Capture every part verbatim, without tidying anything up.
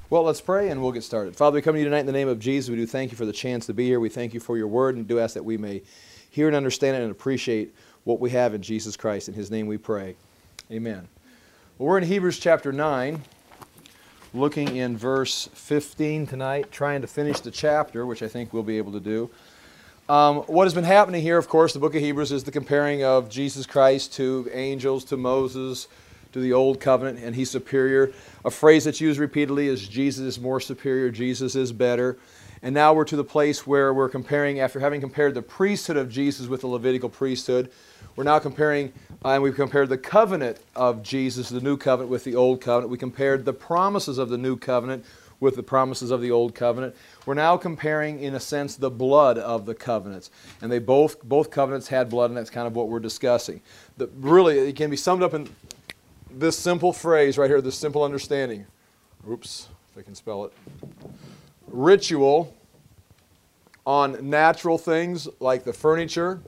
Well, let's pray and we'll get started. Father, we come to you tonight in the name of Jesus. We do thank you for the chance to be here. We thank you for your word and do ask that we may hear and understand it and appreciate what we have in Jesus Christ. In His name we pray. Amen. Well, we're in Hebrews chapter nine, looking in verse fifteen tonight, trying to finish the chapter, which I think we'll be able to do. Um, what has been happening here, of course, the book of Hebrews is the comparing of Jesus Christ to angels, to Moses, to the Old Covenant, and He's superior. A phrase that's used repeatedly is Jesus is more superior, Jesus is better. And now we're to the place where we're comparing, after having compared the priesthood of Jesus with the Levitical priesthood, we're now comparing, uh, and we've compared the covenant of Jesus, the new covenant, with the Old Covenant. We compared the promises of the new covenant with the promises of the Old Covenant. We're now comparing, in a sense, the blood of the covenants. And they both, both covenants had blood, and that's kind of what we're discussing. The, really, it can be summed up in this simple phrase right here, this simple understanding. Oops, if I can spell it. Ritual on natural things like the furniture,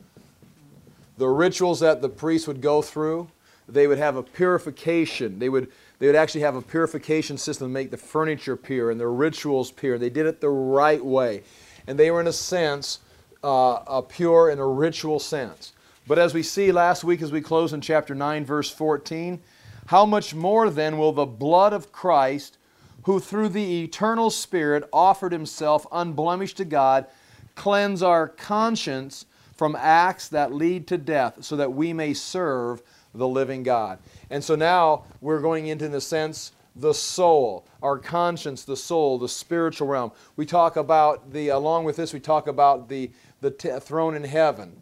the rituals that the priest would go through, they would have a purification. They would, they would actually have a purification system to make the furniture pure and the rituals pure. They did it the right way. And they were, in a sense, uh, a pure in a ritual sense. But as we see last week as we close in chapter nine, verse fourteen, how much more then will the blood of Christ, who through the eternal Spirit offered Himself unblemished to God, cleanse our conscience from acts that lead to death, so that we may serve the living God. And so now we're going into, in a sense, the soul, our conscience, the soul, the spiritual realm. We talk about the, along with this, we talk about the, the t- throne in heaven.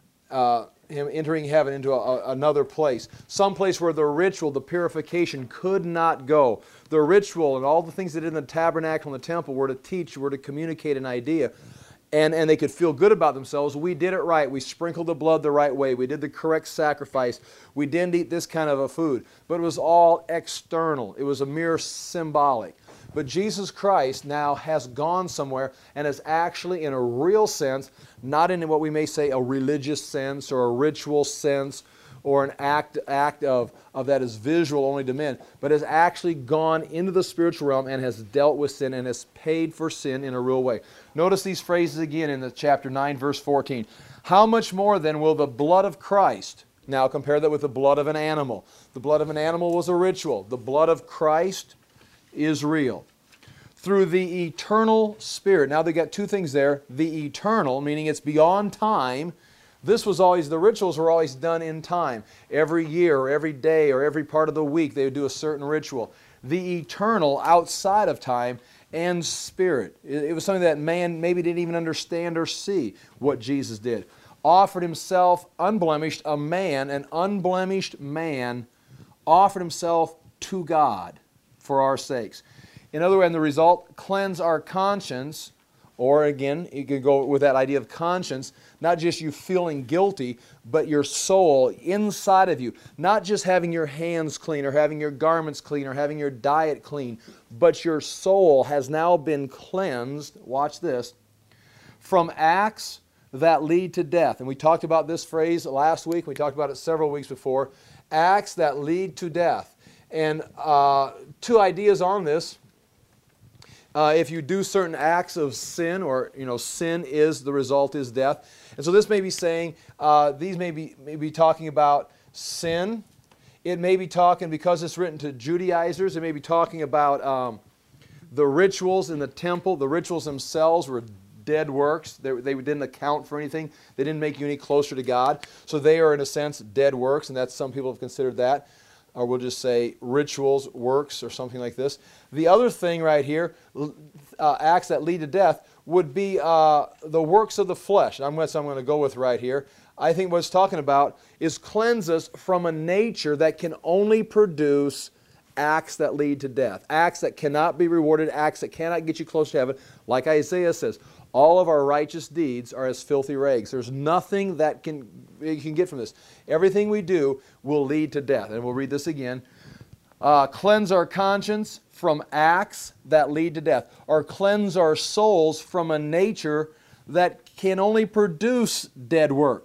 Uh, him entering heaven into a, a, another place. Some place where the ritual, the purification could not go. The ritual and all the things that did in the tabernacle and the temple were to teach, were to communicate an idea. And, and they could feel good about themselves. We did it right. We sprinkled the blood the right way. We did the correct sacrifice. We didn't eat this kind of a food. But it was all external. It was a mere symbolic. But Jesus Christ now has gone somewhere and is actually, in a real sense, not in what we may say a religious sense or a ritual sense or an act, act of, of that is visual only to men, but has actually gone into the spiritual realm and has dealt with sin and has paid for sin in a real way. Notice these phrases again in the chapter nine, verse fourteen. How much more then will the blood of Christ, now compare that with the blood of an animal. The blood of an animal was a ritual. The blood of Christ is real. Through the eternal Spirit. Now they got two things there. The eternal, meaning it's beyond time. This was always, the rituals were always done in time. Every year or every day or every part of the week they would do a certain ritual. The eternal, outside of time, and Spirit. It, it was something that man maybe didn't even understand or see what Jesus did. Offered Himself unblemished, a man, an unblemished man, offered Himself to God for our sakes. In other words, the result, cleanse our conscience, or again, you could go with that idea of conscience, not just you feeling guilty, but your soul inside of you. Not just having your hands clean or having your garments clean or having your diet clean, but your soul has now been cleansed, watch this, from acts that lead to death. And we talked about this phrase last week, we talked about it several weeks before, acts that lead to death. And uh, two ideas on this. Uh, if you do certain acts of sin, or you know, sin is the result is death, and so this may be saying uh, these may be may be talking about sin. It may be talking, because it's written to Judaizers, it may be talking about um, the rituals in the temple. The rituals themselves were dead works. They, they didn't account for anything. They didn't make you any closer to God. So they are, in a sense, dead works, and that's, some people have considered that. Or we'll just say rituals, works, or something like this. The other thing right here, uh, acts that lead to death, would be uh, the works of the flesh. I'm what I'm going to go with right here. I think what it's talking about is cleanse us from a nature that can only produce acts that lead to death. Acts that cannot be rewarded, acts that cannot get you close to heaven. Like Isaiah says, all of our righteous deeds are as filthy rags. There's nothing that can, you can get from this. Everything we do will lead to death. And we'll read this again. Uh, cleanse our conscience from acts that lead to death. Or cleanse our souls from a nature that can only produce dead works.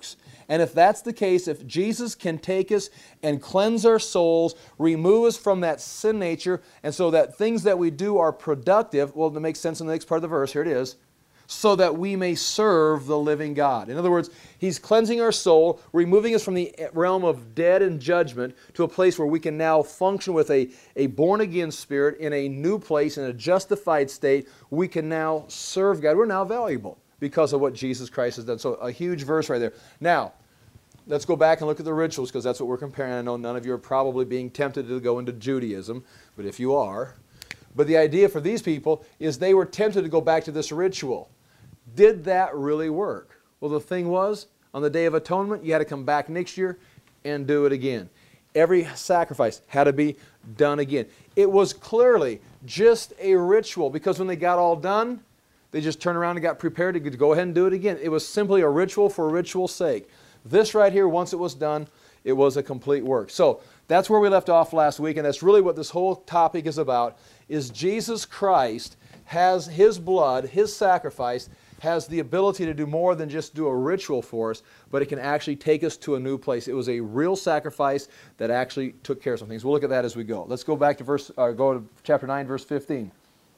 And if that's the case, if Jesus can take us and cleanse our souls, remove us from that sin nature, and so that things that we do are productive, well, that makes sense in the next part of the verse. Here it is. So that we may serve the living God. In other words, He's cleansing our soul, removing us from the realm of dead and judgment to a place where we can now function with a, a born-again spirit in a new place, in a justified state. We can now serve God. We're now valuable because of what Jesus Christ has done. So a huge verse right there. Now, let's go back and look at the rituals, because that's what we're comparing. I know none of you are probably being tempted to go into Judaism, but if you are. But the idea for these people is they were tempted to go back to this ritual. Did that really work? Well, the thing was, on the Day of Atonement, you had to come back next year and do it again. Every sacrifice had to be done again. It was clearly just a ritual, because when they got all done, they just turned around and got prepared to go ahead and do it again. It was simply a ritual for ritual's sake. This right here, once it was done, it was a complete work. So that's where we left off last week, and that's really what this whole topic is about, is Jesus Christ has His blood, His sacrifice, has the ability to do more than just do a ritual for us, but it can actually take us to a new place. It was a real sacrifice that actually took care of some things. We'll look at that as we go. Let's go back to verse, uh, go to chapter nine, verse fifteen.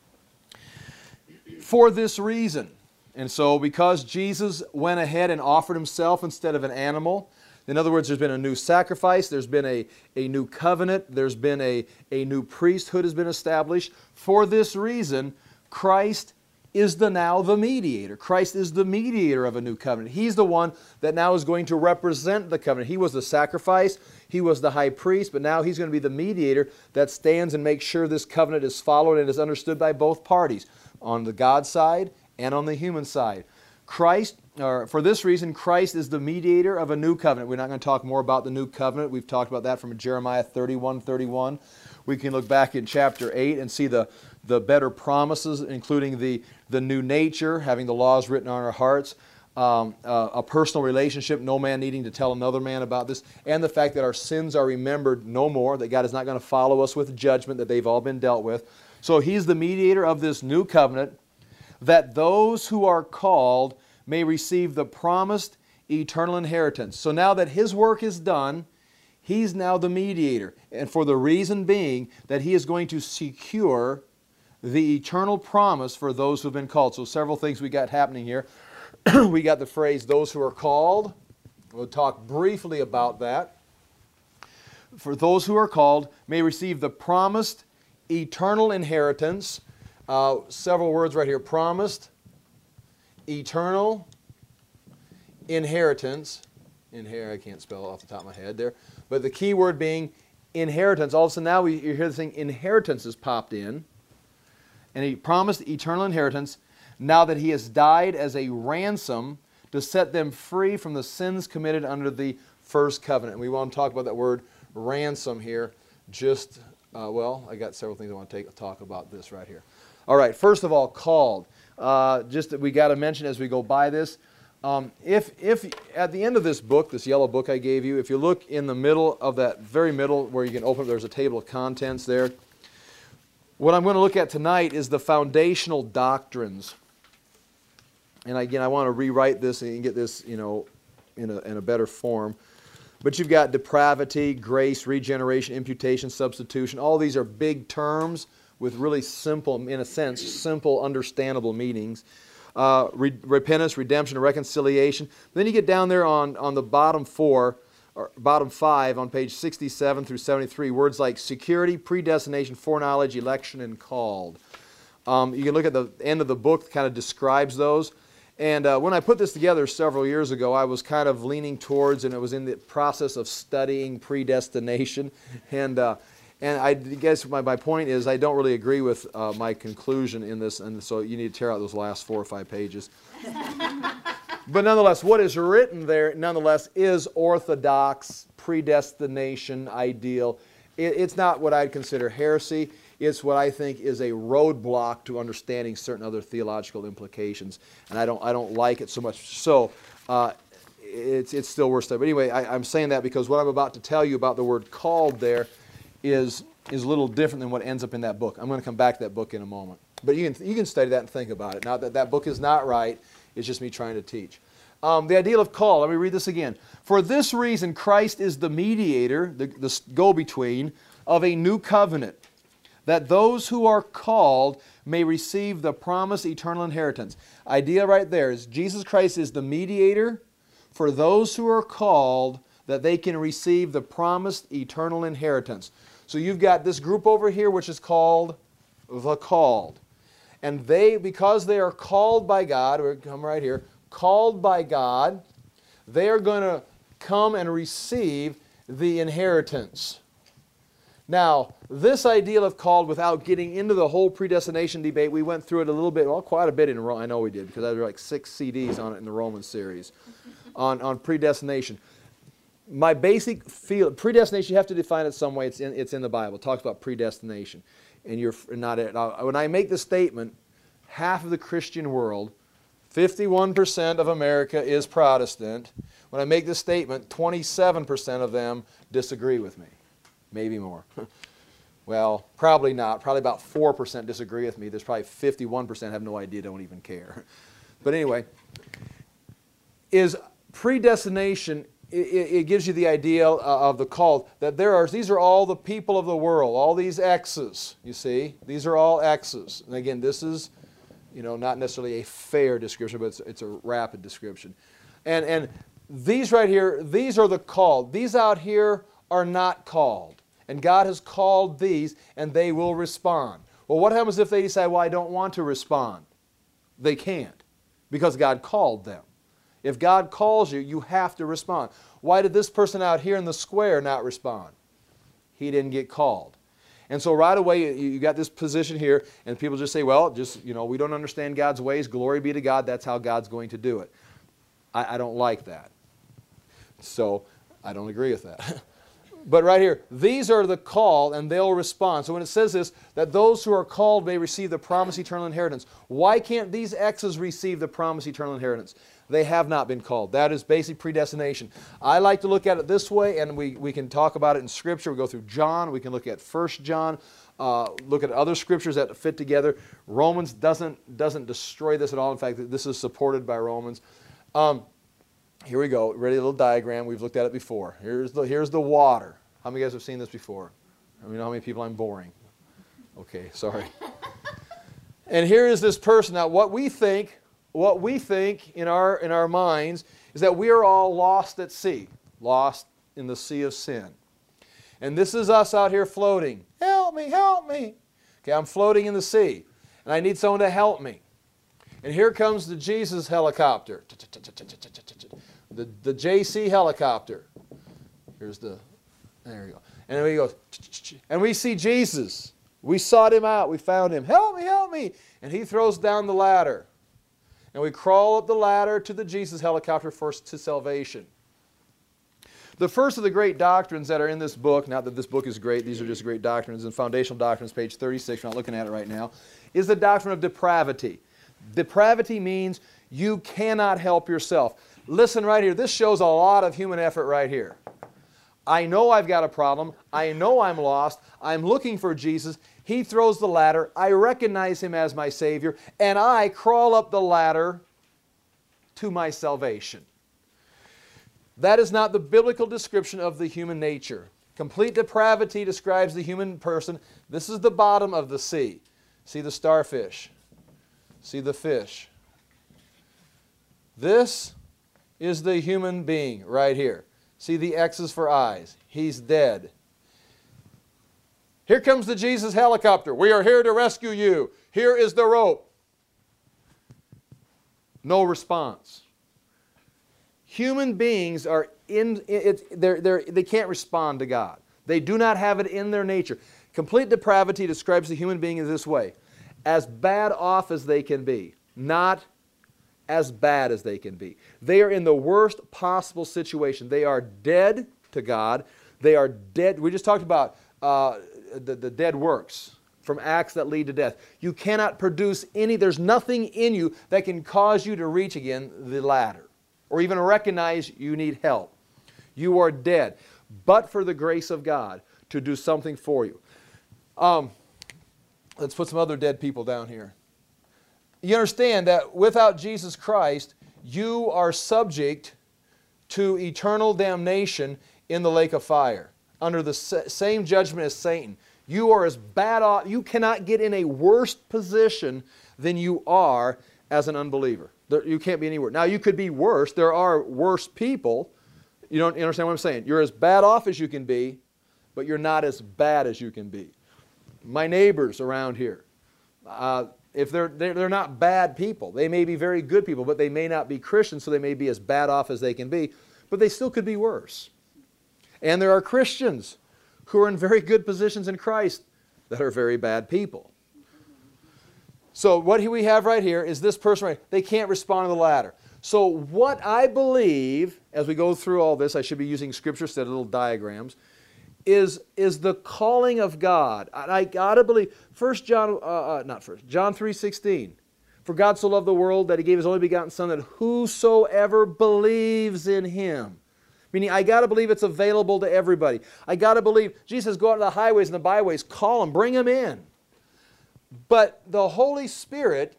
For this reason, and so because Jesus went ahead and offered Himself instead of an animal, in other words, there's been a new sacrifice, there's been a, a new covenant, there's been a, a new priesthood has been established. For this reason, Christ is the now the mediator. Christ is the mediator of a new covenant. He's the one that now is going to represent the covenant. He was the sacrifice, He was the high priest, but now He's going to be the mediator that stands and makes sure this covenant is followed and is understood by both parties, on the God side and on the human side. Christ, or for this reason, Christ is the mediator of a new covenant. We're not going to talk more about the new covenant. We've talked about that from Jeremiah thirty-one thirty-one. We can look back in chapter eight and see the, the better promises, including the, the new nature, having the laws written on our hearts, um, uh, a personal relationship, no man needing to tell another man about this, and the fact that our sins are remembered no more, that God is not going to follow us with judgment, that they've all been dealt with. So He's the mediator of this new covenant, that those who are called may receive the promised eternal inheritance. So now that His work is done, He's now the mediator. And for the reason being that He is going to secure the eternal promise for those who have been called. So several things we got happening here. We got the phrase, those who are called. We'll talk briefly about that. For those who are called may receive the promised eternal inheritance. Uh, several words right here. Promised, eternal, inheritance. Inher- I can't spell it off the top of my head there. But the key word being inheritance. All of a sudden now we, you hear the thing inheritance has popped in. And He promised eternal inheritance now that He has died as a ransom to set them free from the sins committed under the first covenant. And we want to talk about that word ransom here. Just, uh, well, I got several things I want to take, talk about this right here. All right, first of all, called. Uh, just that we got to mention as we go by this. Um, if, if at the end of this book, this yellow book I gave you, if you look in the middle of that very middle where you can open, there's a table of contents there. What I'm going to look at tonight is the foundational doctrines. And again, I want to rewrite this and get this, you know, in a, in a better form. But you've got depravity, grace, regeneration, imputation, substitution. All these are big terms with really simple, in a sense, simple, understandable meanings. Uh, re- repentance, redemption, reconciliation. Then you get down there on, on the bottom four, or bottom five on page sixty-seven through seventy-three, words like security, predestination, foreknowledge, election, and called. Um, you can look at the end of the book, kind of describes those. And uh, when I put this together several years ago, I was kind of leaning towards, and it was in the process of studying predestination. And uh, and I guess my, my point is I don't really agree with uh, my conclusion in this, and so you need to tear out those last four or five pages. But nonetheless, what is written there, nonetheless, is orthodox, predestination, ideal. It, it's not what I'd consider heresy. It's what I think is a roadblock to understanding certain other theological implications. And I don't, I don't like it so much. So uh, it's, it's still worth studying. But anyway, I, I'm saying that because what I'm about to tell you about the word called there is, is a little different than what ends up in that book. I'm going to come back to that book in a moment. But you can, you can study that and think about it. Now that that book is not right, it's just me trying to teach. Um, the idea of call, let me read this again. For this reason, Christ is the mediator, the, the go-between, of a new covenant, that those who are called may receive the promised eternal inheritance. Idea right there is Jesus Christ is the mediator for those who are called, that they can receive the promised eternal inheritance. So you've got this group over here which is called the called. And they, because they are called by God, we're come right here, called by God, they are going to come and receive the inheritance. Now, this idea of called, without getting into the whole predestination debate, we went through it a little bit, well, quite a bit in Rome. I know we did, because there were like six C Ds on it in the Roman series on, on predestination. My basic feel, predestination, you have to define it some way. It's in, it's in the Bible. It talks about predestination. And you're not it. When I make the statement, half of the Christian world, fifty-one percent of America is Protestant. When I make this statement, twenty-seven percent of them disagree with me. Maybe more. Well, probably not. Probably about four percent disagree with me. There's probably fifty-one percent have no idea, don't even care. But anyway, is predestination, it, it gives you the idea of the called, that there are, these are all the people of the world, all these X's, you see. These are all X's. And again, this is, you know, not necessarily a fair description, but it's, it's a rapid description. And, and these right here, these are the called. These out here are not called. And God has called these, and they will respond. Well, what happens if they decide, well, I don't want to respond? They can't, because God called them. If God calls you, you have to respond. Why did this person out here in the square not respond? He didn't get called. And so right away, you, you got this position here, and people just say, well, just, you know, we don't understand God's ways. Glory be to God. That's how God's going to do it. I, I don't like that. So I don't agree with that. But right here, these are the called, and they'll respond. So when it says this, that those who are called may receive the promised eternal inheritance. Why can't these X's receive the promised eternal inheritance? They have not been called. That is basic predestination. I like to look at it this way, and we, we can talk about it in Scripture. We go through John. We can look at First John. Uh, look at other Scriptures that fit together. Romans doesn't, doesn't destroy this at all. In fact, this is supported by Romans. Um, Here we go. Ready, a little diagram. We've looked at it before. Here's the, here's the water. How many of you guys have seen this before? I mean, how many people I'm boring? Okay, sorry. And here is this person. Now, what we think, what we think in our, in our minds is that we are all lost at sea, lost in the sea of sin. And this is us out here floating. Help me, help me. Okay, I'm floating in the sea, and I need someone to help me. And here comes the Jesus helicopter. The, the J C helicopter. Here's the, there we go. And we go, and we see Jesus. We sought him out. We found him. Help me, help me. And he throws down the ladder. And we crawl up the ladder to the Jesus helicopter first to salvation. The first of the great doctrines that are in this book, not that this book is great, these are just great doctrines, and foundational doctrines, page thirty-six, we're not looking at it right now, is the doctrine of depravity. Depravity means you cannot help yourself. Listen right here. This shows a lot of human effort right here. I know I've got a problem. I know I'm lost. I'm looking for Jesus. He throws the ladder. I recognize him as my Savior, and I crawl up the ladder to my salvation. That is not the biblical description of the human nature. Complete depravity describes the human person. This is the bottom of the sea. See the starfish. See the fish. This is the human being right here. See the X's for eyes. He's dead. Here comes the Jesus helicopter. We are here to rescue you. Here is the rope. No response. Human beings are in it, they're, they're, they can't respond to God. They do not have it in their nature. Complete depravity describes the human being in this way: as bad off as they can be, not as bad as they can be. They are in the worst possible situation. They are dead to God. They are dead. We just talked about uh, the, the dead works from acts that lead to death. You cannot produce any, there's nothing in you that can cause you to reach again the ladder or even recognize you need help. You are dead, but for the grace of God to do something for you. Um, let's put some other dead people down here. You understand that without Jesus Christ, you are subject to eternal damnation in the lake of fire, under the same judgment as Satan. You are as bad off, you cannot get in a worse position than you are as an unbeliever. There, you can't be any worse. Now, you could be worse. There are worse people. You don't you understand what I'm saying? You're as bad off as you can be, but you're not as bad as you can be. My neighbors around here, uh, if they're, they're, they're not bad people, they may be very good people, but they may not be Christians, so they may be as bad off as they can be, but they still could be worse. And there are Christians who are in very good positions in Christ that are very bad people. So what we have right here is this person right, they can't respond to the latter. So what I believe, as we go through all this, I should be using scripture instead of little diagrams, is, is the calling of God. And I gotta believe, First John, uh, uh, not First, John three sixteen. For God so loved the world that He gave His only begotten Son, that whosoever believes in Him. Meaning, I got to believe it's available to everybody. I got to believe, Jesus says, go out to the highways and the byways, call them, bring them in. But the Holy Spirit,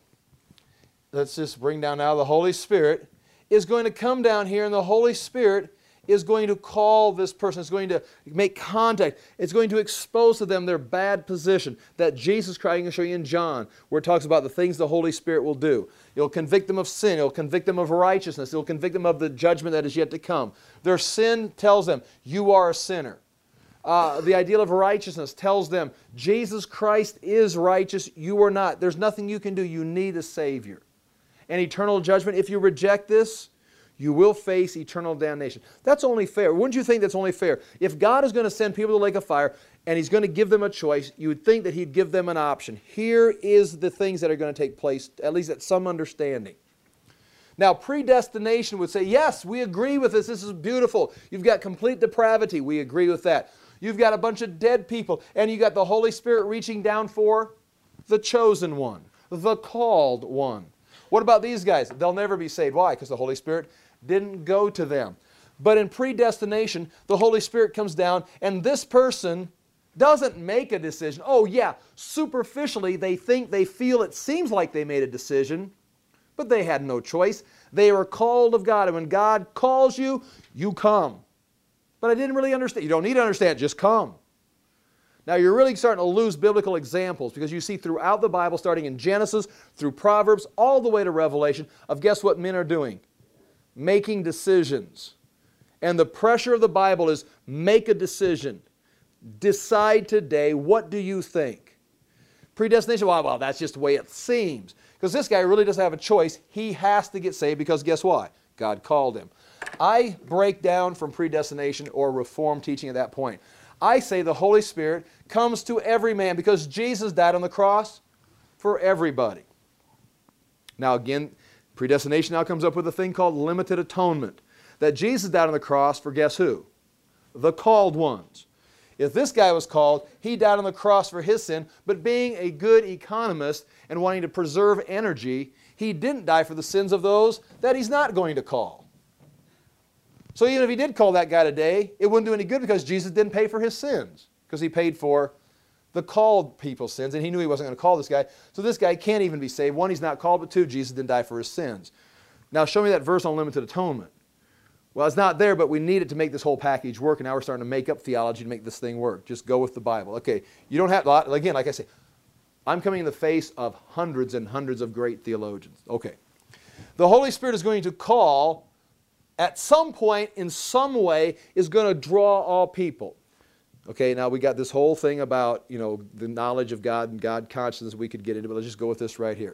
let's just bring down now the Holy Spirit, is going to come down here, and the Holy Spirit is going to call this person. It's going to make contact. It's going to expose to them their bad position. That Jesus Christ, I'm going to show you in John, where it talks about the things the Holy Spirit will do. It'll convict them of sin. It'll convict them of righteousness. It'll convict them of the judgment that is yet to come. Their sin tells them, you are a sinner. Uh, the ideal of righteousness tells them, Jesus Christ is righteous. You are not. There's nothing you can do. You need a Savior. And eternal judgment, if you reject this, you will face eternal damnation. That's only fair. Wouldn't you think that's only fair? If God is going to send people to the lake of fire and He's going to give them a choice, you would think that He'd give them an option. Here is the things that are going to take place, at least at some understanding. Now, predestination would say, yes, we agree with this. This is beautiful. You've got complete depravity. We agree with that. You've got a bunch of dead people, and you've got the Holy Spirit reaching down for the chosen one, the called one. What about these guys? They'll never be saved. Why? Because the Holy Spirit didn't go to them. But in predestination, the Holy Spirit comes down, and this person doesn't make a decision. Oh yeah, superficially they think, they feel, it seems like they made a decision, but they had no choice. They were called of God, and when God calls you, you come. But I didn't really understand. You don't need to understand, just come. Now you're really starting to lose biblical examples, because you see throughout the Bible, starting in Genesis, through Proverbs, all the way to Revelation, of guess what men are doing? Making decisions. And the pressure of the Bible is make a decision. Decide today, what do you think? Predestination, well, well, that's just the way it seems. Because this guy really doesn't have a choice. He has to get saved because guess what? God called him. I break down from predestination or reform teaching at that point. I say the Holy Spirit comes to every man because Jesus died on the cross for everybody. Now again, predestination now comes up with a thing called limited atonement. That Jesus died on the cross for guess who? The called ones. If this guy was called, he died on the cross for his sin, but being a good economist and wanting to preserve energy, he didn't die for the sins of those that he's not going to call. So even if he did call that guy today, it wouldn't do any good because Jesus didn't pay for his sins, because he paid for the called people's sins, and he knew he wasn't going to call this guy. So this guy can't even be saved. One, he's not called, but two, Jesus didn't die for his sins. Now show me that verse on limited atonement. Well, it's not there, but we need it to make this whole package work, and now we're starting to make up theology to make this thing work. Just go with the Bible. Okay, you don't have, again, like I say, I'm coming in the face of hundreds and hundreds of great theologians. Okay. The Holy Spirit is going to call, at some point, in some way, is going to draw all people. Okay, now we got this whole thing about, you know, the knowledge of God and God consciousness we could get into, but let's just go with this right here.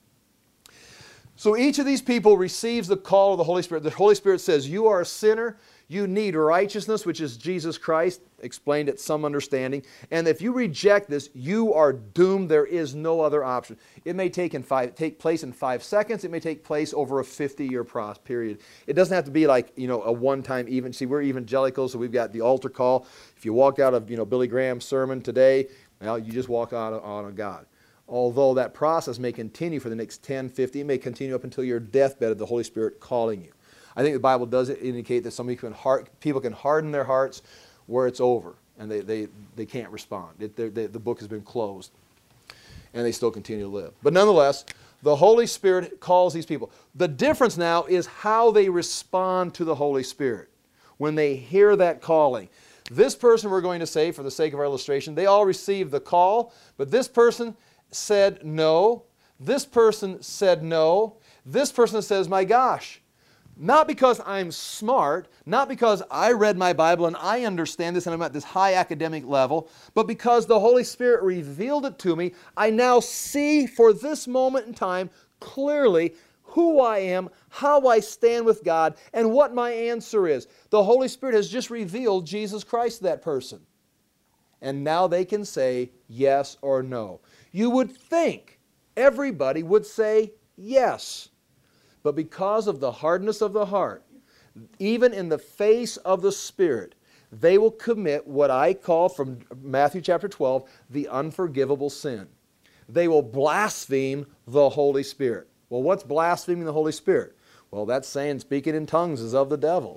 So each of these people receives the call of the Holy Spirit. The Holy Spirit says, you are a sinner, you need righteousness, which is Jesus Christ, explained at some understanding. And if you reject this, you are doomed. There is no other option. It may take, in five, take place in five seconds. It may take place over a fifty-year period. It doesn't have to be like, you know, a one-time even. See, we're evangelical, so we've got the altar call. If you walk out of, you know, Billy Graham's sermon today, well, you just walk out on a God. Although that process may continue for the next ten, fifty, it may continue up until your deathbed of the Holy Spirit calling you. I think the Bible does indicate that some people can, hard, people can harden their hearts where it's over and they, they, they can't respond. It, they, they, the book has been closed and they still continue to live. But nonetheless, The Holy Spirit calls these people. The difference now is how they respond to the Holy Spirit when they hear that calling. This person, we're going to say, for the sake of our illustration, they all received the call, but this person said no. This person said no. This person says, my gosh, not because I'm smart, not because I read my Bible and I understand this and I'm at this high academic level, but because the Holy Spirit revealed it to me, I now see for this moment in time clearly who I am, how I stand with God, and what my answer is. The Holy Spirit has just revealed Jesus Christ to that person. And now they can say yes or no. You would think everybody would say yes. But because of the hardness of the heart, even in the face of the Spirit, they will commit what I call from Matthew chapter twelve, the unforgivable sin. They will blaspheme the Holy Spirit. Well, what's blaspheming the Holy Spirit? Well, that's saying speaking in tongues is of the devil.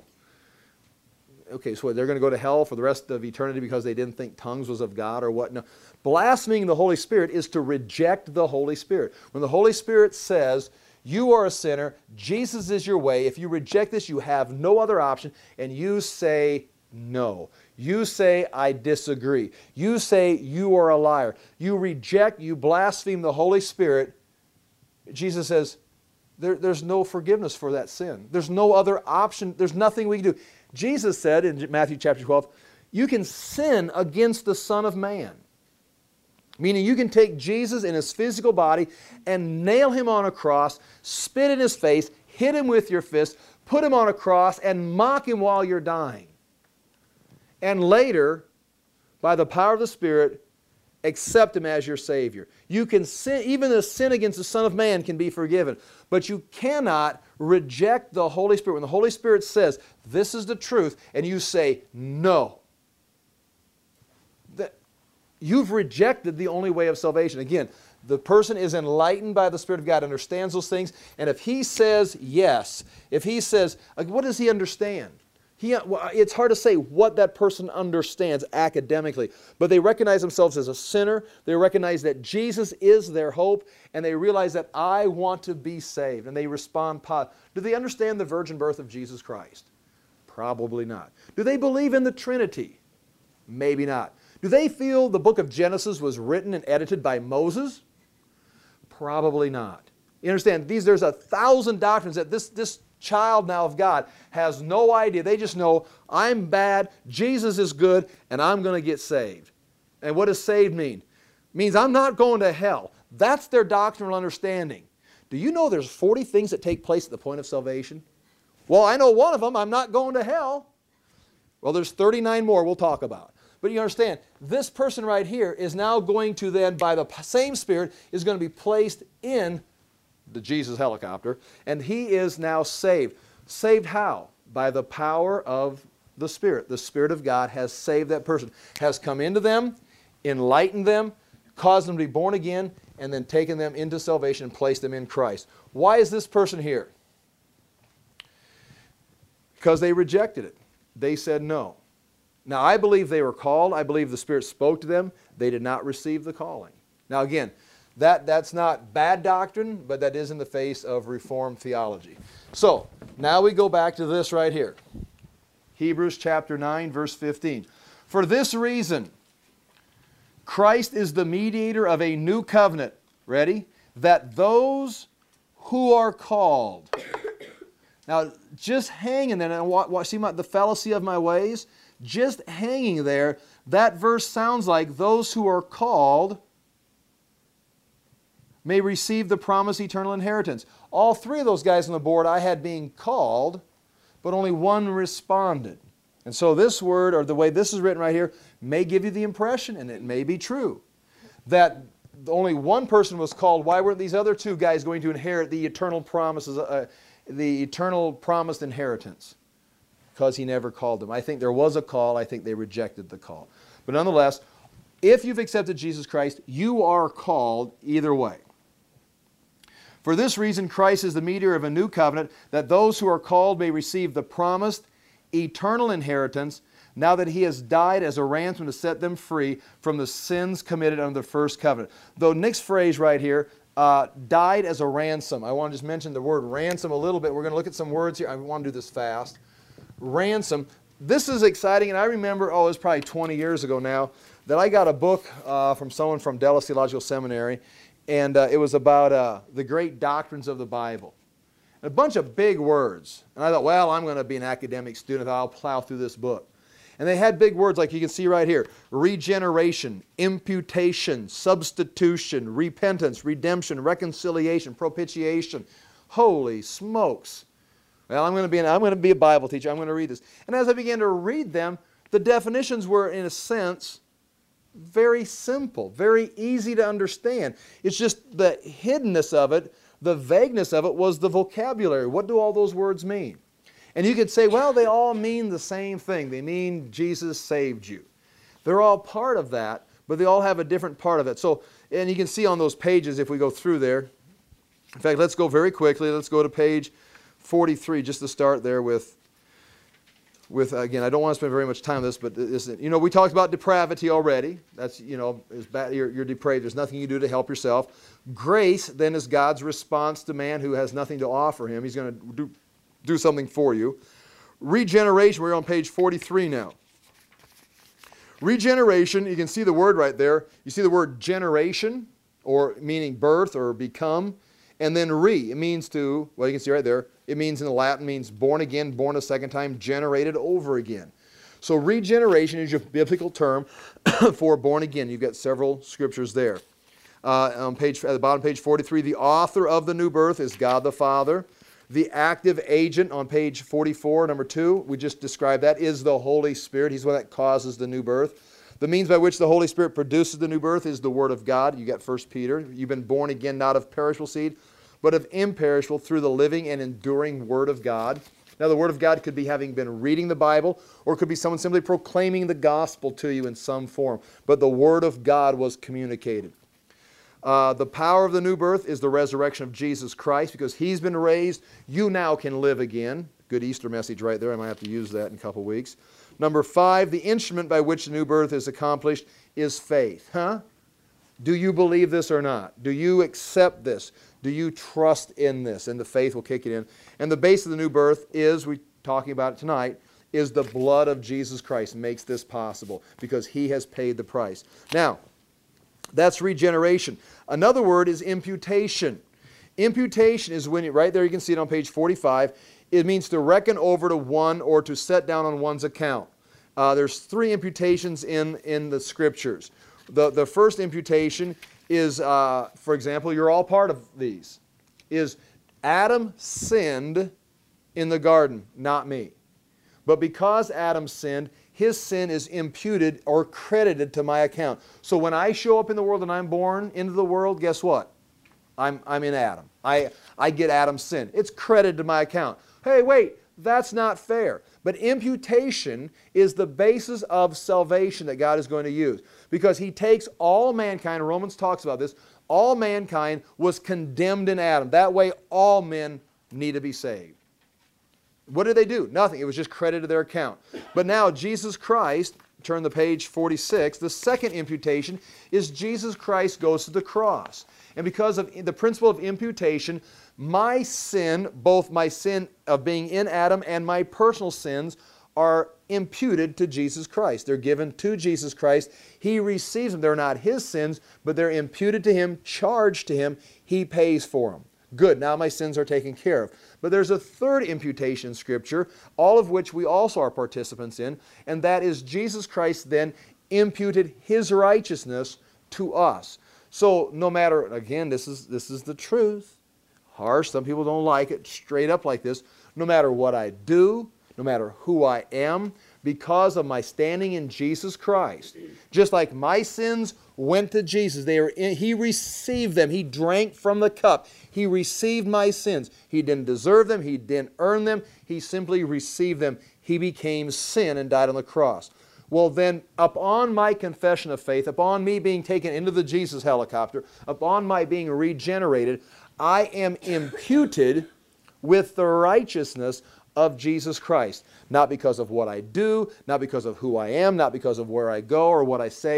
Okay, so they're going to go to hell for the rest of eternity because they didn't think tongues was of God or what? No. Blaspheming the Holy Spirit is to reject the Holy Spirit. When the Holy Spirit says, you are a sinner, Jesus is your way, if you reject this, you have no other option, and you say no. You say, I disagree. You say, you are a liar. You reject, you blaspheme the Holy Spirit. Jesus says, there, there's no forgiveness for that sin. There's no other option. There's nothing we can do. Jesus said in Matthew chapter twelve, you can sin against the Son of Man. Meaning you can take Jesus in His physical body and nail Him on a cross, spit in His face, hit Him with your fist, put Him on a cross, and mock Him while you're dying. And later, by the power of the Spirit, accept Him as your Savior. You can sin, even the sin against the Son of Man can be forgiven. But you cannot reject the Holy Spirit. When the Holy Spirit says, this is the truth, and you say, no, that you've rejected the only way of salvation. Again, the person is enlightened by the Spirit of God, understands those things, and if he says yes, if he says, what does he understand? He, it's hard to say what that person understands academically, but they recognize themselves as a sinner. They recognize that Jesus is their hope, and they realize that I want to be saved, and they respond positively. Do they understand the virgin birth of Jesus Christ? Probably not. Do they believe in the Trinity? Maybe not. Do they feel the book of Genesis was written and edited by Moses? Probably not. You understand, these, there's a thousand doctrines that this, this child now of God has no idea. They just know, I'm bad, Jesus is good, and I'm going to get saved. And what does saved mean? It means I'm not going to hell. That's their doctrinal understanding. Do you know there's forty things that take place at the point of salvation? Well, I know one of them, I'm not going to hell. Well, there's thirty-nine more we'll talk about. But you understand, this person right here is now going to then, by the same Spirit, is going to be placed in the Jesus helicopter, and he is now saved. Saved how? By the power of the Spirit. The Spirit of God has saved that person, has come into them, enlightened them, caused them to be born again, and then taken them into salvation and placed them in Christ. Why is this person here? Because they rejected it. They said no. Now, I believe they were called. I believe the Spirit spoke to them. They did not receive the calling. Now, again, That, that's not bad doctrine, but that is in the face of Reformed theology. So, now we go back to this right here. Hebrews chapter nine, verse fifteen. For this reason, Christ is the mediator of a new covenant. Ready? That those who are called. Now, just hanging there, and watch, see my, the fallacy of my ways? Just hanging there, that verse sounds like those who are called may receive the promised eternal inheritance. All three of those guys on the board I had being called, but only one responded. And so this word, or the way this is written right here, may give you the impression, and it may be true, that only one person was called. Why weren't these other two guys going to inherit the eternal promises, uh, the eternal promised inheritance? Because he never called them. I think there was a call. I think they rejected the call. But nonetheless, if you've accepted Jesus Christ, you are called either way. For this reason, Christ is the mediator of a new covenant, that those who are called may receive the promised eternal inheritance, now that He has died as a ransom to set them free from the sins committed under the first covenant. The next phrase right here, uh, died as a ransom. I want to just mention the word ransom a little bit. We're going to look at some words here. I want to do this fast. Ransom. This is exciting, and I remember, oh, it was probably twenty years ago now, that I got a book uh, from someone from Dallas Theological Seminary, and uh, it was about uh, the great doctrines of the Bible. And a bunch of big words. And I thought, well, I'm going to be an academic student. I'll plow through this book. And they had big words like you can see right here. Regeneration, imputation, substitution, repentance, redemption, reconciliation, propitiation. Holy smokes. Well, I'm going to be an, I'm going to be a Bible teacher. I'm going to read this. And as I began to read them, the definitions were, in a sense, very simple, very easy to understand. It's just the hiddenness of it, the vagueness of it was the vocabulary. What do all those words mean? And you could say, well, they all mean the same thing. They mean Jesus saved you. They're all part of that, but they all have a different part of it. So, and you can see on those pages if we go through there. In fact, let's go very quickly. Let's go to page forty-three, just to start there with, with again, I don't want to spend very much time on this, but this, you know, we talked about depravity already. That's, you know, is bad, you're, you're depraved. There's nothing you do to help yourself. Grace, then, is God's response to man who has nothing to offer him. He's going to do do something for you. Regeneration, we're on page forty-three now. Regeneration, you can see the word right there. You see the word generation, or meaning birth or become, and then re, it means to, well, you can see right there, it means in the Latin, means born again, born a second time, generated over again. So regeneration is your biblical term for born again. You've got several scriptures there. Uh, on page, at the bottom of page forty-three, the author of the new birth is God the Father. The active agent on page forty-four, number two, we just described that, is the Holy Spirit. He's the one that causes the new birth. The means by which the Holy Spirit produces the new birth is the Word of God. You got First Peter. You've been born again not of perishable seed, but of imperishable through the living and enduring Word of God. Now, the Word of God could be having been reading the Bible, or it could be someone simply proclaiming the gospel to you in some form. But the Word of God was communicated. Uh, the power of the new birth is the resurrection of Jesus Christ. Because He's been raised, you now can live again. Good Easter message right there. I might have to use that in a couple weeks. Number five, the instrument by which the new birth is accomplished is faith. Huh? Do you believe this or not? Do you accept this? Do you trust in this? And the faith will kick it in. And the base of the new birth is, we're talking about it tonight, is the blood of Jesus Christ makes this possible because He has paid the price. Now, that's regeneration. Another word is imputation. Imputation is when, you, right there you can see it on page forty-five, it means to reckon over to one or to set down on one's account. Uh, there's three imputations in, in the Scriptures. The, the first imputation is, uh, for example, you're all part of these, is Adam sinned in the garden, not me. But because Adam sinned, his sin is imputed or credited to my account. So when I show up in the world and I'm born into the world, guess what? I'm, I'm in Adam. I, I get Adam's sin. It's credited to my account. Hey, wait, that's not fair. But imputation is the basis of salvation that God is going to use. Because He takes all mankind, Romans talks about this, all mankind was condemned in Adam. That way all men need to be saved. What did they do? Nothing. It was just credited to their account. But now Jesus Christ, turn the page forty-six, the second imputation is Jesus Christ goes to the cross. And because of the principle of imputation, my sin, both my sin of being in Adam and my personal sins, are imputed to Jesus Christ. They're given to Jesus Christ. He receives them. They're not His sins, but they're imputed to Him, charged to Him. He pays for them. Good, now my sins are taken care of. But there's a third imputation in Scripture, all of which we also are participants in, and that is Jesus Christ then imputed His righteousness to us. So no matter, again, this is, this is the truth. Harsh, some people don't like it, straight up like this. No matter what I do, no matter who I am, because of my standing in Jesus Christ, just like my sins went to Jesus, they were in, He received them. He drank from the cup. He received my sins. He didn't deserve them. He didn't earn them. He simply received them. He became sin and died on the cross. Well then, upon my confession of faith, upon me being taken into the Jesus helicopter, upon my being regenerated, I am imputed with the righteousness of Jesus Christ. Not because of what I do, not because of who I am, not because of where I go or what I say.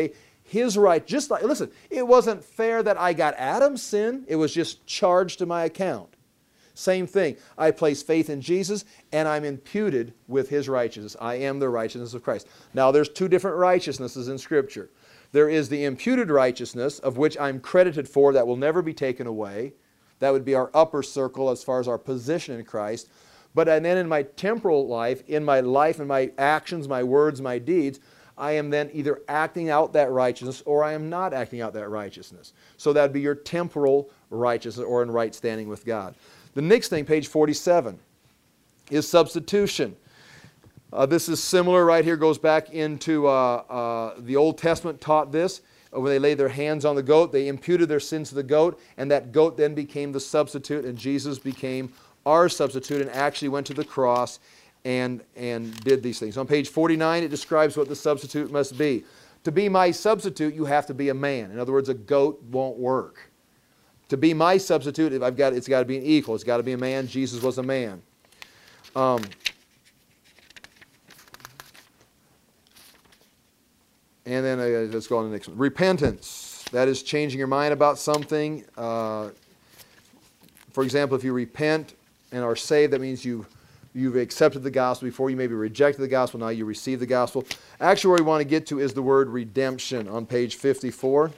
His right, just like, listen, it wasn't fair that I got Adam's sin. It was just charged to my account. Same thing. I place faith in Jesus and I'm imputed with His righteousness. I am the righteousness of Christ. Now there's two different righteousnesses in Scripture. There is the imputed righteousness of which I'm credited for that will never be taken away. That would be our upper circle as far as our position in Christ. But and then in my temporal life, in my life and my actions, my words, my deeds, I am then either acting out that righteousness or I am not acting out that righteousness. So that would be your temporal righteousness or in right standing with God. The next thing, page forty-seven, is substitution. Uh, this is similar right here, goes back into uh, uh, the Old Testament taught this. When they laid their hands on the goat, they imputed their sins to the goat, and that goat then became the substitute, and Jesus became our substitute and actually went to the cross and, and did these things. On page forty-nine, it describes what the substitute must be. To be my substitute, you have to be a man. In other words, a goat won't work. To be my substitute, if I've got, it's got to be an equal. It's got to be a man. Jesus was a man. Um, and then uh, let's go on to the next one. Repentance. That is changing your mind about something. Uh, for example, if you repent and are saved, that means you've, you've accepted the gospel. Before you maybe rejected the gospel, now you receive the gospel. Actually, where we want to get to is the word redemption on page fifty-four.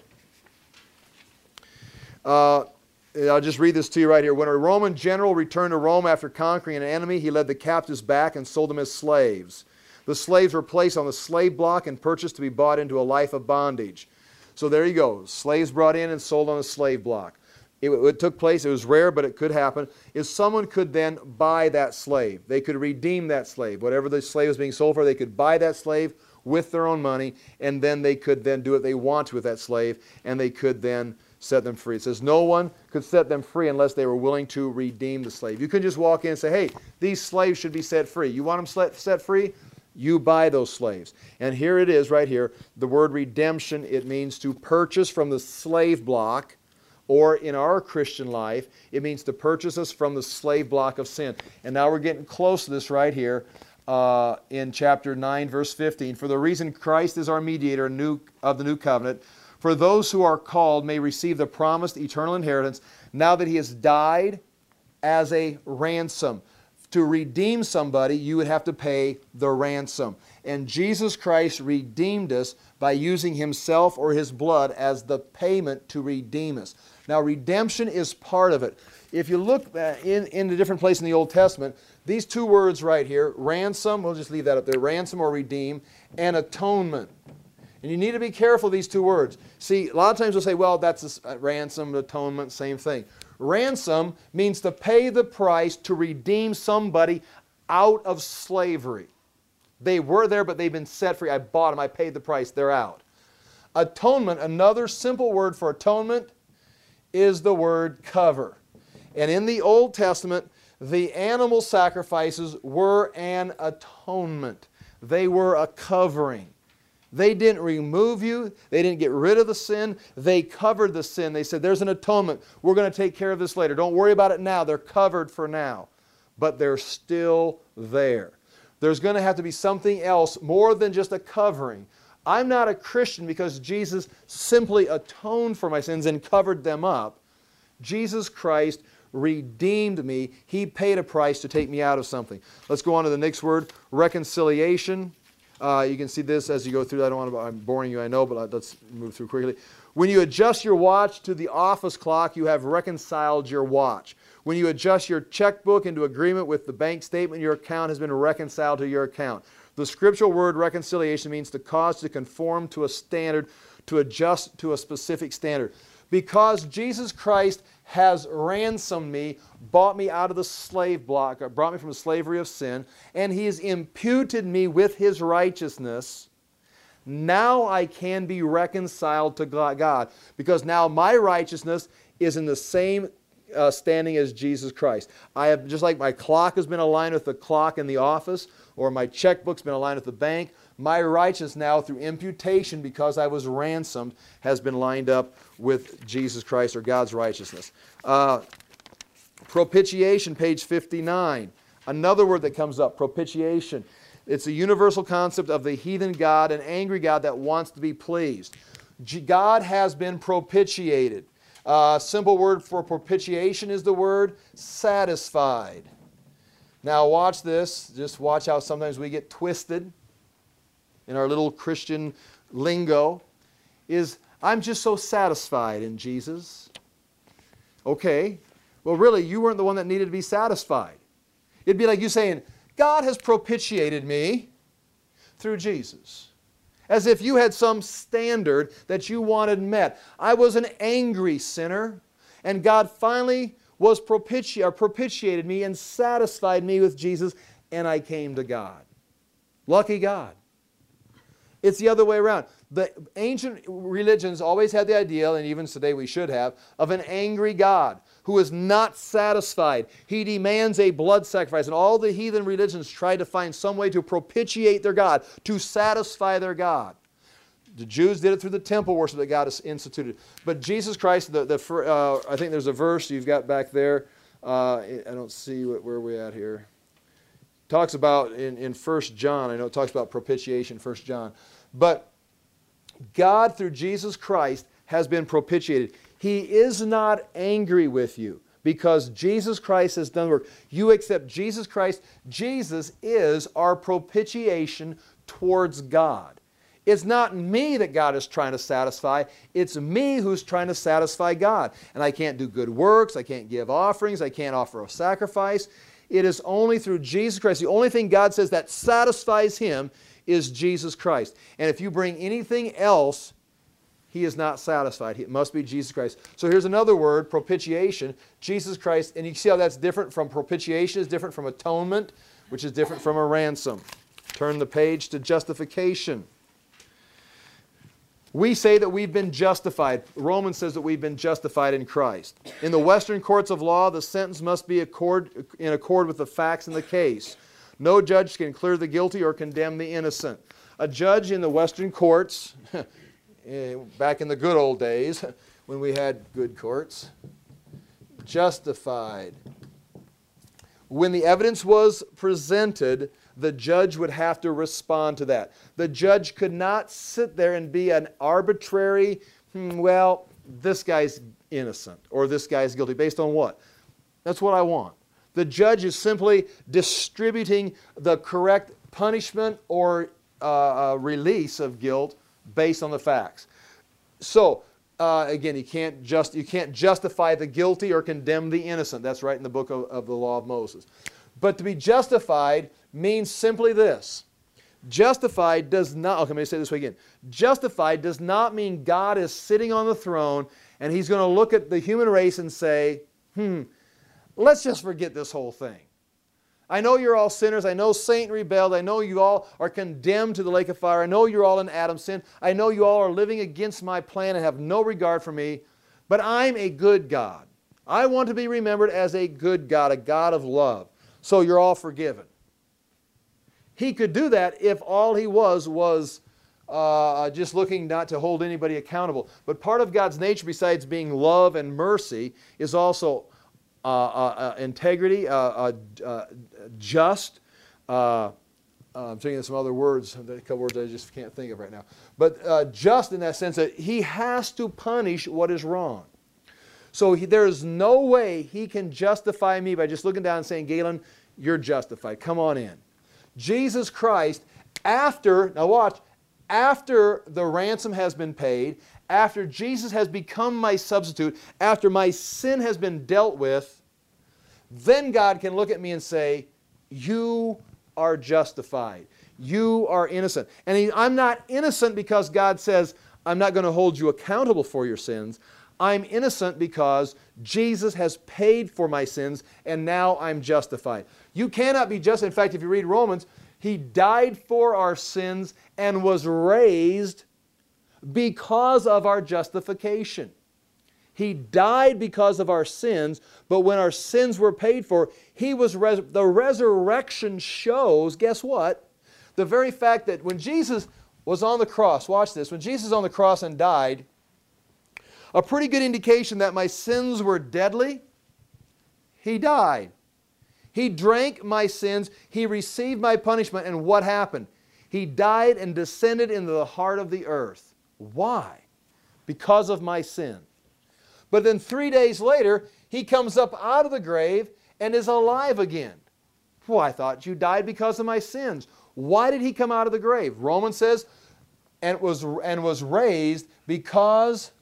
Uh, I'll just read this to you right here. When a Roman general returned to Rome after conquering an enemy, he led the captives back and sold them as slaves. The slaves were placed on the slave block and purchased to be bought into a life of bondage. So there you go. Slaves brought in and sold on a slave block. It, it took place. It was rare, but it could happen. If someone could then buy that slave, they could redeem that slave. Whatever the slave was being sold for, they could buy that slave with their own money, and then they could then do what they want to with that slave, and they could then set them free. It says no one could set them free unless they were willing to redeem the slave. You couldn't just walk in and say, hey, these slaves should be set free. You want them set free? You buy those slaves. And here it is right here. The word redemption, it means to purchase from the slave block, or in our Christian life, it means to purchase us from the slave block of sin. And now we're getting close to this right here uh, in chapter nine, verse fifteen. For the reason Christ is our mediator new, of the new covenant, for those who are called may receive the promised eternal inheritance now that He has died as a ransom. To redeem somebody, you would have to pay the ransom. And Jesus Christ redeemed us by using Himself or His blood as the payment to redeem us. Now, redemption is part of it. If you look in, in a different place in the Old Testament, these two words right here, ransom, we'll just leave that up there, ransom or redeem, and atonement. And you need to be careful of these two words. See, a lot of times we'll say, well, that's a ransom, atonement, same thing. Ransom means to pay the price to redeem somebody out of slavery. They were there, but they've been set free. I bought them. I paid the price. They're out. Atonement, another simple word for atonement, is the word cover. And in the Old Testament, the animal sacrifices were an atonement. They were a covering. They didn't remove you. They didn't get rid of the sin. They covered the sin. They said, there's an atonement. We're going to take care of this later. Don't worry about it now. They're covered for now. But they're still there. There's going to have to be something else more than just a covering. I'm not a Christian because Jesus simply atoned for my sins and covered them up. Jesus Christ redeemed me. He paid a price to take me out of something. Let's go on to the next word, reconciliation. Uh, you can see this as you go through. I don't want to, I'm boring you, I know, but let's move through quickly. When you adjust your watch to the office clock, you have reconciled your watch. When you adjust your checkbook into agreement with the bank statement, your account has been reconciled to your account. The scriptural word reconciliation means to cause to conform to a standard, to adjust to a specific standard. Because Jesus Christ has ransomed me, bought me out of the slave block, brought me from the slavery of sin, and He has imputed me with His righteousness, now I can be reconciled to God. Because now my righteousness is in the same uh, standing as Jesus Christ. I have, just like my clock has been aligned with the clock in the office, or my checkbook's been aligned with the bank, my righteousness now through imputation, because I was ransomed, has been lined up with Jesus Christ or God's righteousness. Uh, propitiation, page fifty-nine. Another word that comes up, propitiation. It's a universal concept of the heathen God, an angry God that wants to be pleased. God has been propitiated. Uh, simple word for propitiation is the word satisfied. Now watch this. Just watch how sometimes we get twisted in our little Christian lingo. Is, I'm just so satisfied in Jesus. Okay. Well, really, you weren't the one that needed to be satisfied. It'd be like you saying, God has propitiated me through Jesus. As if you had some standard that you wanted met. I was an angry sinner, and God finally was propiti- or propitiated me and satisfied me with Jesus, and I came to God. Lucky God. It's the other way around. The ancient religions always had the idea, and even today we should have, of an angry God who is not satisfied. He demands a blood sacrifice. And all the heathen religions tried to find some way to propitiate their God, to satisfy their God. The Jews did it through the temple worship that God has instituted. But Jesus Christ, the, the, uh, I think there's a verse you've got back there. Uh, I don't see what, where we're at here. Talks about in, in First John, I know it talks about propitiation, First John. But God, through Jesus Christ, has been propitiated. He is not angry with you because Jesus Christ has done the work. You accept Jesus Christ. Jesus is our propitiation towards God. It's not me that God is trying to satisfy. It's me who's trying to satisfy God. And I can't do good works. I can't give offerings. I can't offer a sacrifice. It is only through Jesus Christ. The only thing God says that satisfies Him is Jesus Christ. And if you bring anything else, He is not satisfied. It must be Jesus Christ. So here's another word, propitiation. Jesus Christ, and you see how that's different from propitiation, is different from atonement, which is different from a ransom. Turn the page to justification. We say that we've been justified. Romans says that we've been justified in Christ. In the Western courts of law, the sentence must be accord, in accord with the facts in the case. No judge can clear the guilty or condemn the innocent. A judge in the Western courts, back in the good old days, when we had good courts, justified. When the evidence was presented, the judge would have to respond to that. The judge could not sit there and be an arbitrary, hmm, well, this guy's innocent or this guy's guilty. Based on what? That's what I want. The judge is simply distributing the correct punishment or uh, uh, release of guilt based on the facts. So, uh, again, you can't, just, you can't justify the guilty or condemn the innocent. That's right in the book of, of the law of Moses. But to be justified means simply this. Justified does not, okay, let me say it this way again. Justified does not mean God is sitting on the throne and He's going to look at the human race and say, hmm, let's just forget this whole thing. I know you're all sinners. I know Satan rebelled. I know you all are condemned to the lake of fire. I know you're all in Adam's sin. I know you all are living against my plan and have no regard for me. But I'm a good God. I want to be remembered as a good God, a God of love. So you're all forgiven. He could do that if all He was was uh, just looking not to hold anybody accountable. But part of God's nature, besides being love and mercy, is also uh, uh, uh, integrity, uh, uh, uh, just. Uh, uh, I'm thinking of some other words, a couple words I just can't think of right now. But uh, just in that sense that He has to punish what is wrong. So he, there is no way He can justify me by just looking down and saying, Galen, you're justified. Come on in. Jesus Christ, after, now watch, after the ransom has been paid, after Jesus has become my substitute, after my sin has been dealt with, then God can look at me and say, you are justified. You are innocent. And he, I'm not innocent because God says, I'm not going to hold you accountable for your sins. I'm innocent because Jesus has paid for my sins and now I'm justified. You cannot be just. In fact, if you read Romans, He died for our sins and was raised because of our justification. He died because of our sins, but when our sins were paid for, He was res- the resurrection shows, guess what? The very fact that when Jesus was on the cross, watch this, when Jesus was on the cross and died, a pretty good indication that my sins were deadly, He died. He drank my sins, He received my punishment, and what happened? He died and descended into the heart of the earth. Why? because of my sin. But then three days later, he comes up out of the grave and is alive again. Well, I thought you died because of my sins. Why did he come out of the grave? Romans says, and was, and was raised because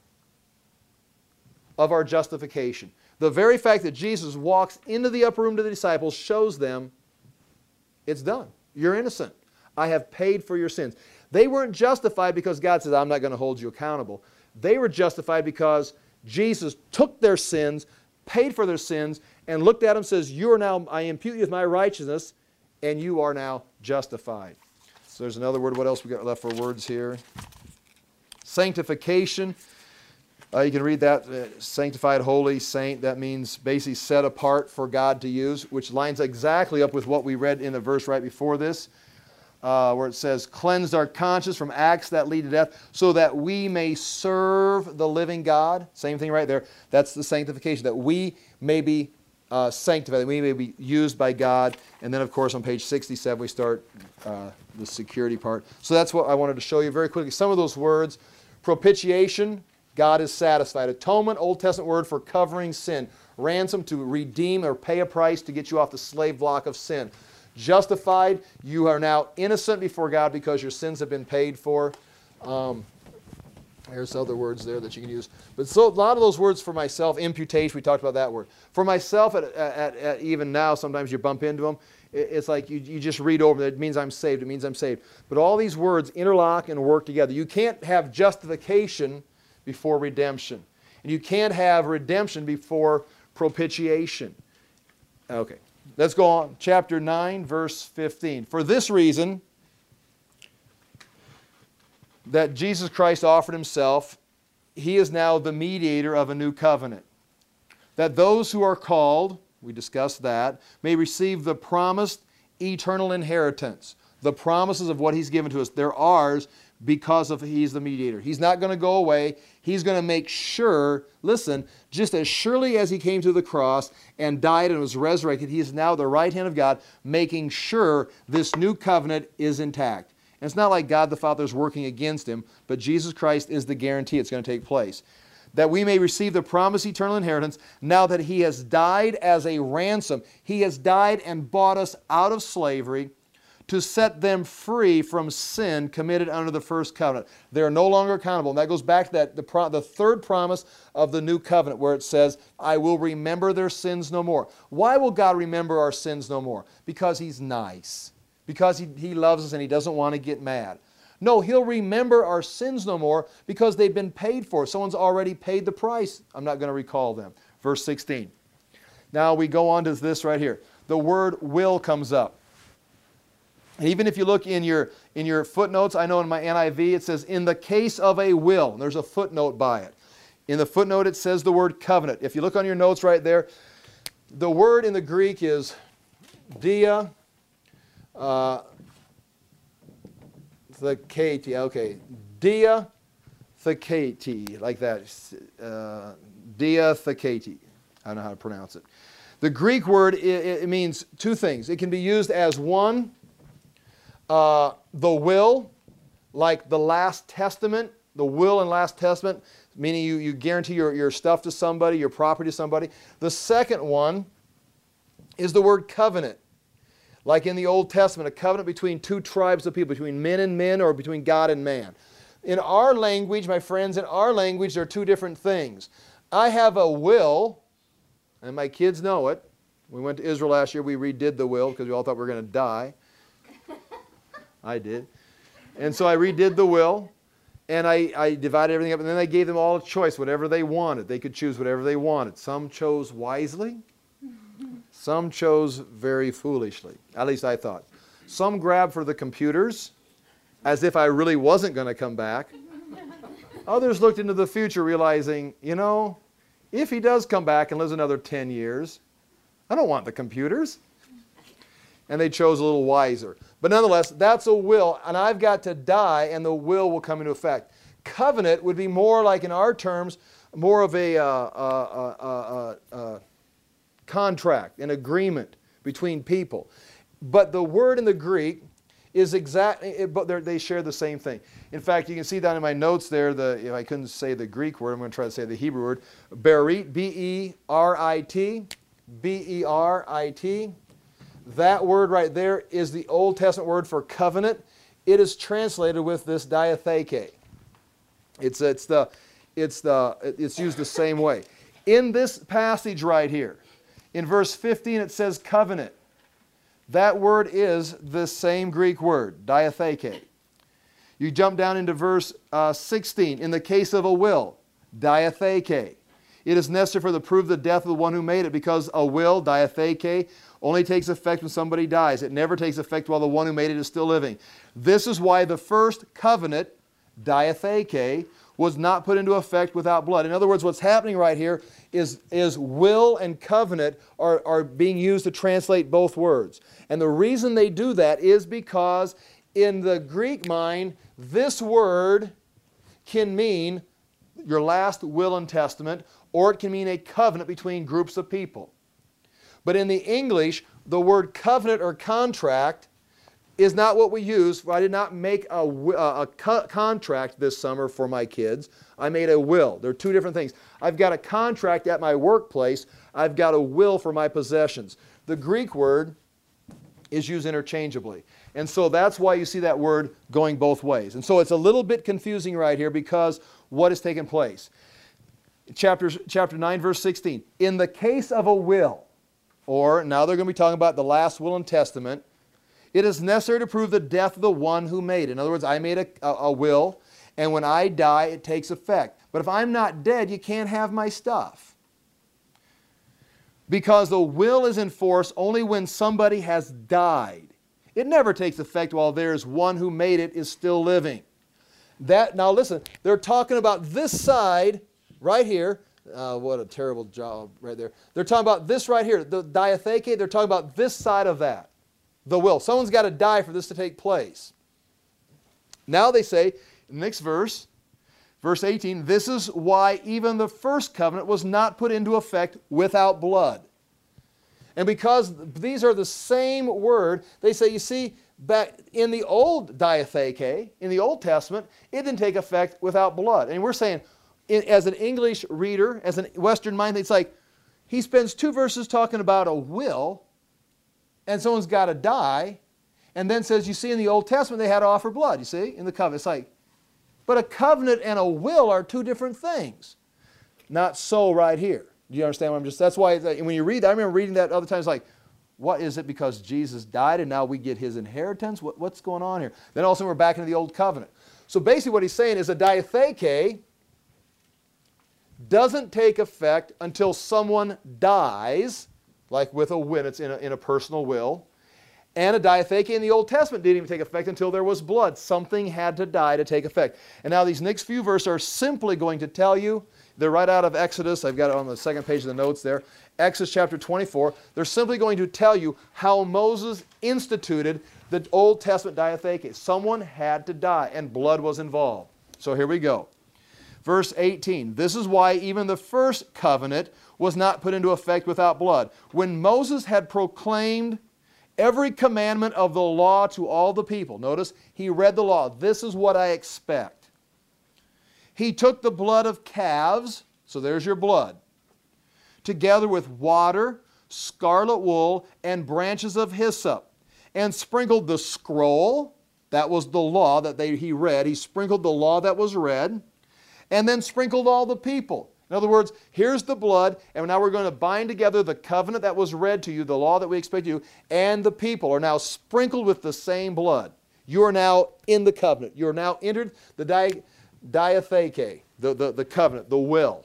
of our justification. The very fact that Jesus walks into the upper room to the disciples shows them it's done. You're innocent. I have paid for your sins. They weren't justified because God says, I'm not going to hold you accountable. They were justified because Jesus took their sins, paid for their sins, and looked at them and says, you are now, I impute you with my righteousness, and you are now justified. So there's another word. What else we got left for words here? Sanctification. Uh, you can read that, uh, sanctified, holy, saint. That means basically set apart for God to use, which lines exactly up with what we read in the verse right before this, uh, where it says, cleansed our conscience from acts that lead to death, so that we may serve the living God. Same thing right there. That's the sanctification, that we may be uh, sanctified, that we may be used by God. And then, of course, on page sixty-seven, we start uh, the security part. So that's what I wanted to show you very quickly. Some of those words. Propitiation. God is satisfied. Atonement, Old Testament word for covering sin. Ransom, to redeem or pay a price to get you off the slave block of sin. Justified, you are now innocent before God because your sins have been paid for. Um, there's other words there that you can use. But so a lot of those words for myself, imputation, we talked about that word. For myself, at, at, at even now, sometimes you bump into them. It's like you, you just read over them. It means I'm saved. It means I'm saved. But all these words interlock and work together. You can't have justification before redemption. And you can't have redemption before propitiation. Okay, let's go on. Chapter nine, verse fifteen. For this reason, that Jesus Christ offered himself, he is now the mediator of a new covenant. That those who are called, we discussed that, may receive the promised eternal inheritance. The promises of what he's given to us, they're ours because of he's the mediator. He's not going to go away. He's going to make sure, listen, just as surely as he came to the cross and died and was resurrected, he is now at the right hand of God, making sure this new covenant is intact. And it's not like God the Father is working against him, but Jesus Christ is the guarantee it's going to take place. That we may receive the promised eternal inheritance, now that he has died as a ransom. He has died and bought us out of slavery, to set them free from sin committed under the first covenant. They are no longer accountable. And that goes back to that, the, pro, the third promise of the new covenant, where it says, I will remember their sins no more. Why will God remember our sins no more? Because he's nice. Because he, he loves us and he doesn't want to get mad. No, he'll remember our sins no more because they've been paid for. Someone's already paid the price. I'm not going to recall them. Verse sixteen. Now we go on to this right here. The word will comes up. And even if you look in your, in your footnotes, I know in my N I V it says, in the case of a will. And there's a footnote by it. In the footnote it says the word covenant. If you look on your notes right there, the word in the Greek is dia uh, thekati. Okay, dia thekati, like that. Uh, dia thekati. I don't know how to pronounce it. The Greek word, it, it means two things. It can be used as one, Uh, the will, like the last testament, the will and last testament, meaning you, you guarantee your, your stuff to somebody, your property to somebody. The second one is the word covenant. Like in the Old Testament, a covenant between two tribes of people, between men and men or between God and man. In our language, my friends, in our language, there are two different things. I have a will, and my kids know it. We went to Israel last year. We redid the will because we all thought we were going to die. I did. And so I redid the will, and I, I divided everything up, and then I gave them all a choice, whatever they wanted. They could choose whatever they wanted. Some chose wisely. Some chose very foolishly. At least I thought. Some grabbed for the computers, as if I really wasn't going to come back. Others looked into the future, realizing, you know, if he does come back and lives another ten years, I don't want the computers. And they chose a little wiser. But nonetheless, that's a will, and I've got to die, and the will will come into effect. Covenant would be more like, in our terms, more of a uh, uh, uh, uh, uh, contract, an agreement between people. But the word in the Greek is exactly, but they share the same thing. In fact, you can see down in my notes there, the, if I couldn't say the Greek word, I'm going to try to say the Hebrew word, berit, B E R I T, B E R I T. That word right there is the Old Testament word for covenant. It is translated with this diatheke. It's, it's, the, it's, the, it's used the same way. In this passage right here, in verse fifteen, it says covenant. That word is the same Greek word, diatheke. You jump down into verse uh, sixteen. In the case of a will, diatheke. It is necessary for the proof of the death of the one who made it, because a will, diatheke, only takes effect when somebody dies. It never takes effect while the one who made it is still living. This is why the first covenant, diatheke, was not put into effect without blood. In other words, what's happening right here is, is will and covenant are, are being used to translate both words. And the reason they do that is because in the Greek mind, this word can mean your last will and testament, or it can mean a covenant between groups of people. But in the English, the word covenant or contract is not what we use. I did not make a, a, a co contract this summer for my kids. I made a will. They're two different things. I've got a contract at my workplace. I've got a will for my possessions. The Greek word is used interchangeably. And so that's why you see that word going both ways. And so it's a little bit confusing right here because what has taken place? Chapter, chapter nine, verse sixteen. In the case of a will, or now they're going to be talking about the last will and testament, it is necessary to prove the death of the one who made it. In other words, I made a, a, a will, and when I die, it takes effect. But if I'm not dead, you can't have my stuff. Because the will is in force only when somebody has died. It never takes effect while there's one who made it is still living. That, now listen, they're talking about this side right here. Uh, what a terrible job right there. They're talking about this right here, the diatheke. They're talking about this side of that. The will. Someone's got to die for this to take place. Now they say, next verse, verse eighteen, this is why even the first covenant was not put into effect without blood. And because these are the same word, they say, you see, back in the old diatheke, in the Old Testament, it didn't take effect without blood. And we're saying, in, as an English reader, as a Western mind, it's like, he spends two verses talking about a will, and someone's got to die, and then says, you see, in the Old Testament, they had to offer blood, you see, in the covenant. It's like, but a covenant and a will are two different things. Not so right here. Do you understand what I'm just, that's why, when you read that, I remember reading that other times, like, what is it because Jesus died and now we get his inheritance? What, what's going on here? Then also we're back into the Old Covenant. So basically what he's saying is a diatheke doesn't take effect until someone dies, like with a will, it's in a, in a personal will. And a diatheke in the Old Testament didn't even take effect until there was blood. Something had to die to take effect. And now these next few verses are simply going to tell you, they're right out of Exodus. I've got it on the second page of the notes there. Exodus chapter twenty-four. They're simply going to tell you how Moses instituted the Old Testament diatheke. Someone had to die and blood was involved. So here we go. Verse eighteen. This is why even the first covenant was not put into effect without blood. When Moses had proclaimed every commandment of the law to all the people. Notice, he read the law. This is what I expect. He took the blood of calves, so there's your blood, together with water, scarlet wool, and branches of hyssop, and sprinkled the scroll, that was the law that they, he read. He sprinkled the law that was read, and then sprinkled all the people. In other words, here's the blood, and now we're going to bind together the covenant that was read to you, the law that we expect you, and the people are now sprinkled with the same blood. You are now in the covenant. You are now entered the di diatheke, the, the, the covenant, the will.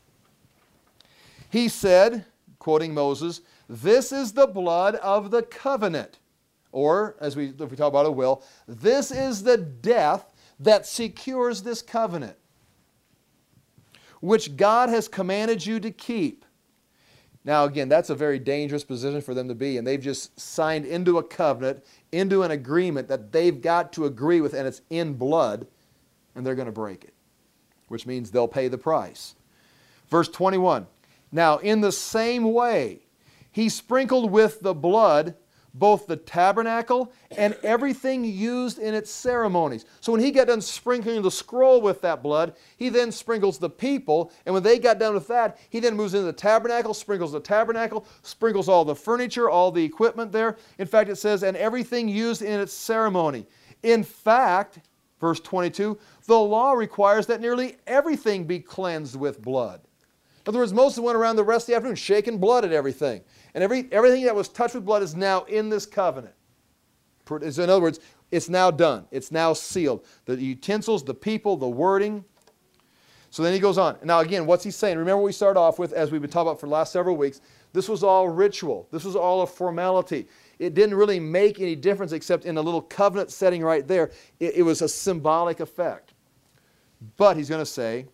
He said, quoting Moses, this is the blood of the covenant. Or, as we, if we talk about a will, this is the death that secures this covenant, which God has commanded you to keep. Now again, that's a very dangerous position for them to be, and they've just signed into a covenant, into an agreement that they've got to agree with, and it's in blood, and they're going to break it, which means they'll pay the price. Verse twenty-one, now in the same way, he sprinkled with the blood both the tabernacle and everything used in its ceremonies. So when he got done sprinkling the scroll with that blood, he then sprinkles the people, and when they got done with that, he then moves into the tabernacle, sprinkles the tabernacle, sprinkles all the furniture, all the equipment there. In fact, it says, and everything used in its ceremony. In fact, verse twenty-two, the law requires that nearly everything be cleansed with blood. In other words, Moses went around the rest of the afternoon shaking blood at everything. And every, everything that was touched with blood is now in this covenant. So in other words, it's now done. It's now sealed. The utensils, the people, the wording. So then he goes on. Now again, what's he saying? Remember what we started off with, as we've been talking about for the last several weeks. This was all ritual. This was all a formality. It didn't really make any difference except in a little covenant setting right there. It, it was a symbolic effect. But he's going to say,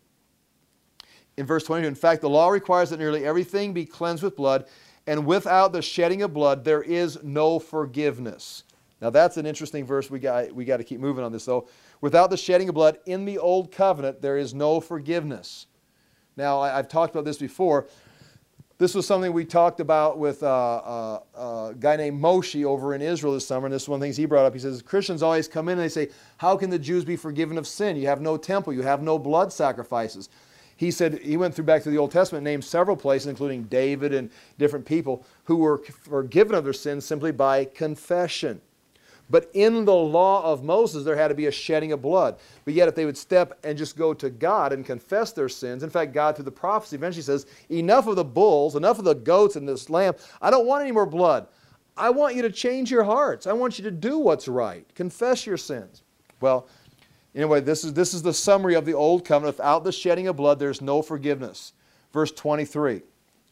in verse twenty-two, in fact, the law requires that nearly everything be cleansed with blood, and without the shedding of blood, there is no forgiveness. Now that's an interesting verse. We got, we got to keep moving on this though. Without the shedding of blood, in the old covenant, there is no forgiveness. Now, I, I've talked about this before. This was something we talked about with uh, uh, uh, a guy named Moshe over in Israel this summer, and this is one of the things he brought up. He says, Christians always come in and they say, how can the Jews be forgiven of sin? You have no temple. You have no blood sacrifices. He said, he went through back to the Old Testament, named several places, including David and different people, who were forgiven of their sins simply by confession. But in the law of Moses, there had to be a shedding of blood. But yet if they would step and just go to God and confess their sins, in fact, God through the prophecy eventually says, enough of the bulls, enough of the goats and this lamb. I don't want any more blood. I want you to change your hearts. I want you to do what's right. Confess your sins. Well, anyway, this is, this is the summary of the Old Covenant. Without the shedding of blood, there's no forgiveness. Verse twenty-three.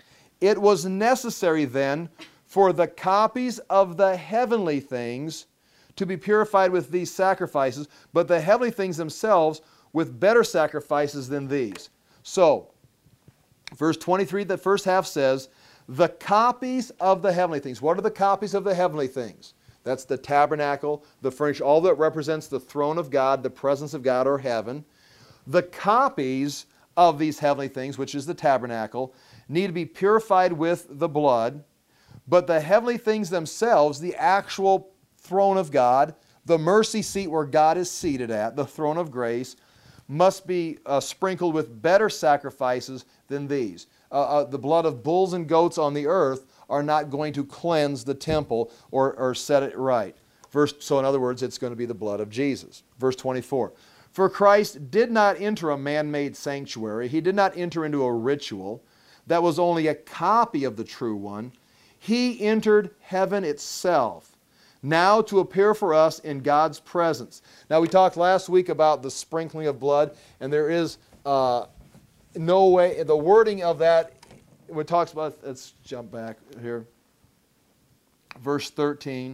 It was necessary then for the copies of the heavenly things to be purified with these sacrifices, but the heavenly things themselves with better sacrifices than these. So, verse twenty-three, the first half says, the copies of the heavenly things. What are the copies of the heavenly things? That's the tabernacle, the furniture, all that represents the throne of God, the presence of God or heaven. The copies of these heavenly things, which is the tabernacle, need to be purified with the blood, but the heavenly things themselves, the actual throne of God, the mercy seat where God is seated at, the throne of grace, must be uh, sprinkled with better sacrifices than these. Uh, uh, the blood of bulls and goats on the earth are not going to cleanse the temple or, or set it right. Verse, so in other words, it's going to be the blood of Jesus. Verse twenty-four. For Christ did not enter a man-made sanctuary. He did not enter into a ritual that was only a copy of the true one. He entered heaven itself, now to appear for us in God's presence. Now we talked last week about the sprinkling of blood, and there is uh, no way, the wording of that, when it talks about, let's jump back here, verse thirteen.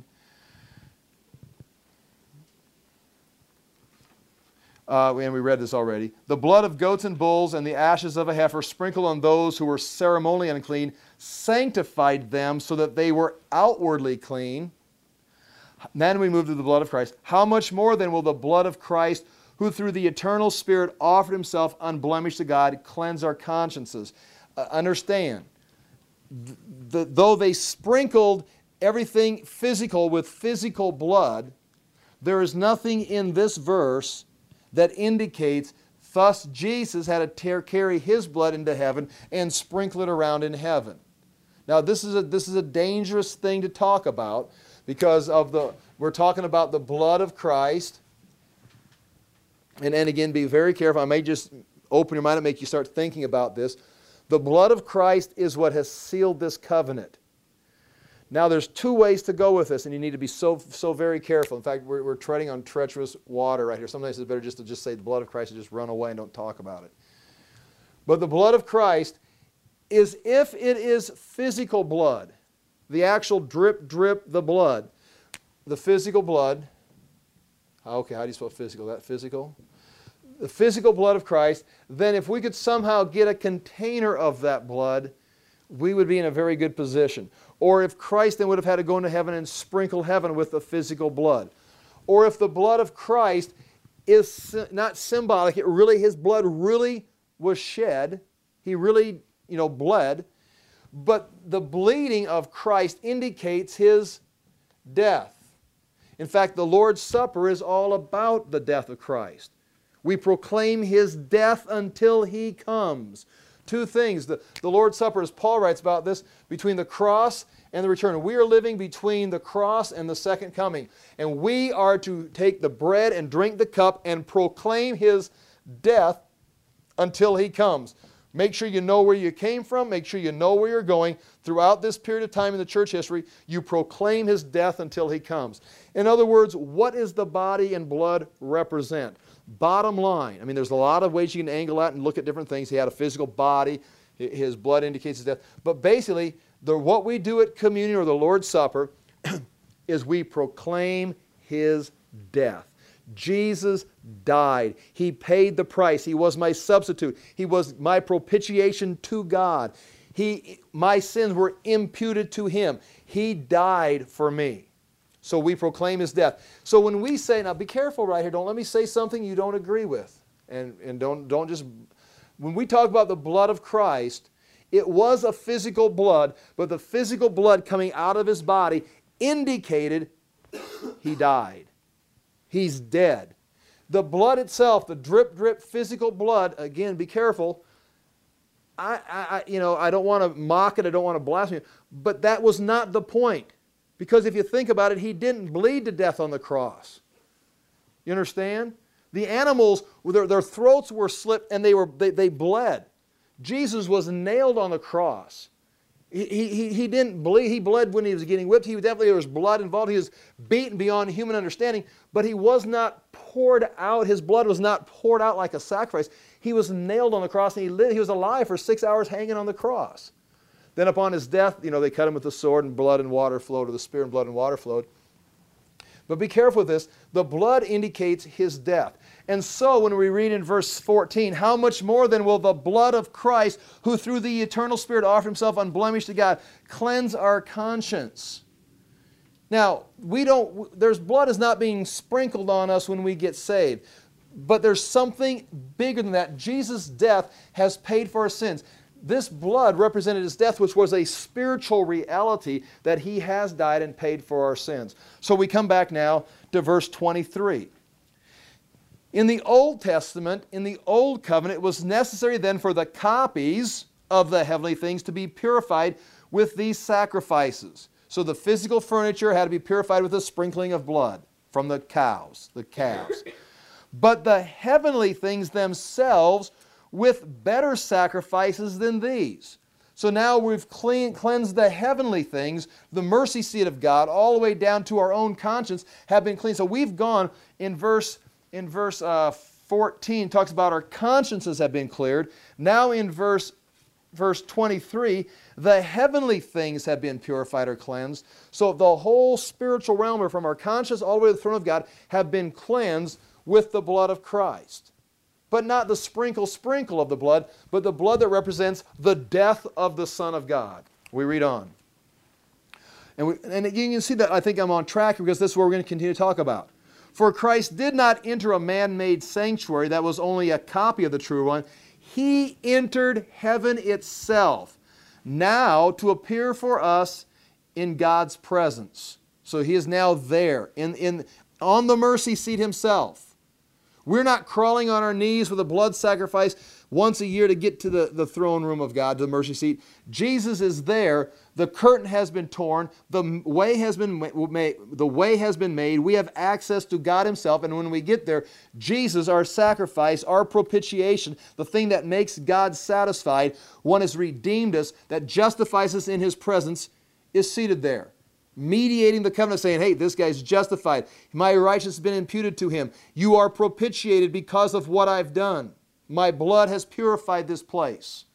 Uh, and we read this already. The blood of goats and bulls and the ashes of a heifer sprinkled on those who were ceremonially unclean sanctified them so that they were outwardly clean. Then we move to the blood of Christ. How much more then will the blood of Christ, who through the eternal Spirit offered himself unblemished to God, cleanse our consciences? Uh, understand, th the, though they sprinkled everything physical with physical blood, there is nothing in this verse that indicates thus Jesus had to carry his blood into heaven and sprinkle it around in heaven. Now this is a, this is a dangerous thing to talk about, because of the, we're talking about the blood of Christ. And, and again, be very careful. I may just open your mind and make you start thinking about this. The blood of Christ is what has sealed this covenant. Now there's two ways to go with this, and you need to be so, so very careful. In fact, we're, we're treading on treacherous water right here. Sometimes it's better just to just say the blood of Christ and just run away and don't talk about it. But the blood of Christ is, if it is physical blood, the actual drip, drip, the blood, the physical blood. Okay, how do you spell physical? That physical? The physical blood of Christ. Then if we could somehow get a container of that blood, we would be in a very good position. Or if Christ then would have had to go into heaven and sprinkle heaven with the physical blood. Or if the blood of Christ is not symbolic, it really, his blood really was shed. He really, you know, bled. But the bleeding of Christ indicates his death. In fact, the Lord's Supper is all about the death of Christ. We proclaim His death until He comes. Two things. The, the Lord's Supper, as Paul writes about this, between the cross and the return. We are living between the cross and the second coming. And we are to take the bread and drink the cup and proclaim His death until He comes. Make sure you know where you came from. Make sure you know where you're going. Throughout this period of time in the church history, you proclaim His death until He comes. In other words, what does the body and blood represent? Bottom line, I mean, there's a lot of ways you can angle out and look at different things. He had a physical body. His blood indicates His death. But basically, the, what we do at communion or the Lord's Supper is we proclaim His death. Jesus died. He paid the price. He was my substitute. He was my propitiation to God. He, my sins were imputed to Him. He died for me. So we proclaim His death. So when we say, now be careful right here, don't let me say something you don't agree with. And, and don't, don't just, when we talk about the blood of Christ, it was a physical blood, but the physical blood coming out of His body indicated He died. He's dead. The blood itself, the drip, drip physical blood, again, be careful. I, I, you know, I don't want to mock it. I don't want to blaspheme it. But that was not the point. Because if you think about it, He didn't bleed to death on the cross. You understand? The animals, their, their throats were slit and they, were, they, they bled. Jesus was nailed on the cross. He, he, he didn't bleed. He bled when He was getting whipped. He definitely, there was blood involved. He was beaten beyond human understanding. But He was not poured out. His blood was not poured out like a sacrifice. He was nailed on the cross, and He lived. He was alive for six hours hanging on the cross. Then upon His death, you know, they cut Him with a sword, and blood and water flowed, or the spear and blood and water flowed. But be careful with this. The blood indicates His death. And so when we read in verse fourteen, how much more then will the blood of Christ, who through the eternal Spirit offered Himself unblemished to God, cleanse our conscience? Now, we don't, there's blood is not being sprinkled on us when we get saved. But there's something bigger than that. Jesus' death has paid for our sins. This blood represented His death, which was a spiritual reality that He has died and paid for our sins. So we come back now to verse twenty-three. In the Old Testament, in the Old Covenant, it was necessary then for the copies of the heavenly things to be purified with these sacrifices. So the physical furniture had to be purified with a sprinkling of blood from the cows, the calves. But the heavenly things themselves with better sacrifices than these. So now we've clean, cleansed the heavenly things, the mercy seat of God, all the way down to our own conscience have been cleansed. So we've gone in verse, in verse uh, fourteen, talks about our consciences have been cleared. Now in verse, verse twenty-three, the heavenly things have been purified or cleansed. So the whole spiritual realm, from our conscience all the way to the throne of God, have been cleansed with the blood of Christ. But not the sprinkle sprinkle of the blood, but the blood that represents the death of the Son of God. We read on. And, we, and you can see that I think I'm on track, because this is what we're going to continue to talk about. For Christ did not enter a man-made sanctuary that was only a copy of the true one. He entered heaven itself, now to appear for us in God's presence. So He is now there, in, in, on the mercy seat Himself. We're not crawling on our knees with a blood sacrifice once a year to get to the, the throne room of God, to the mercy seat. Jesus is there. The curtain has been torn. The way has been made. The way has been made. We have access to God Himself. And when we get there, Jesus, our sacrifice, our propitiation, the thing that makes God satisfied, one has redeemed us, that justifies us in His presence, is seated there, mediating the covenant, saying, hey, this guy's justified. My righteousness has been imputed to him. You are propitiated because of what I've done. My blood has purified this place.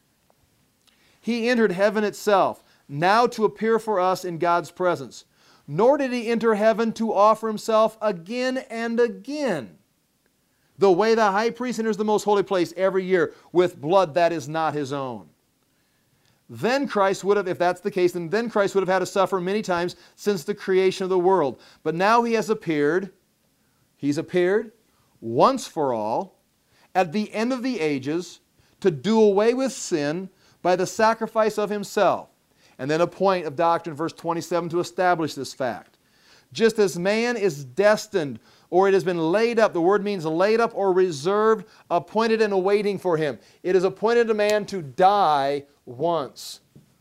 He entered heaven itself, now to appear for us in God's presence. Nor did He enter heaven to offer Himself again and again, the way the high priest enters the most holy place every year with blood that is not his own. Then Christ would have, if that's the case, then, then Christ would have had to suffer many times since the creation of the world. But now He has appeared, He's appeared once for all, at the end of the ages, to do away with sin by the sacrifice of Himself. And then a point of doctrine, verse twenty-seven, to establish this fact. Just as man is destined, or it has been laid up. The word means laid up or reserved, appointed and awaiting for him. It is appointed a man to die once.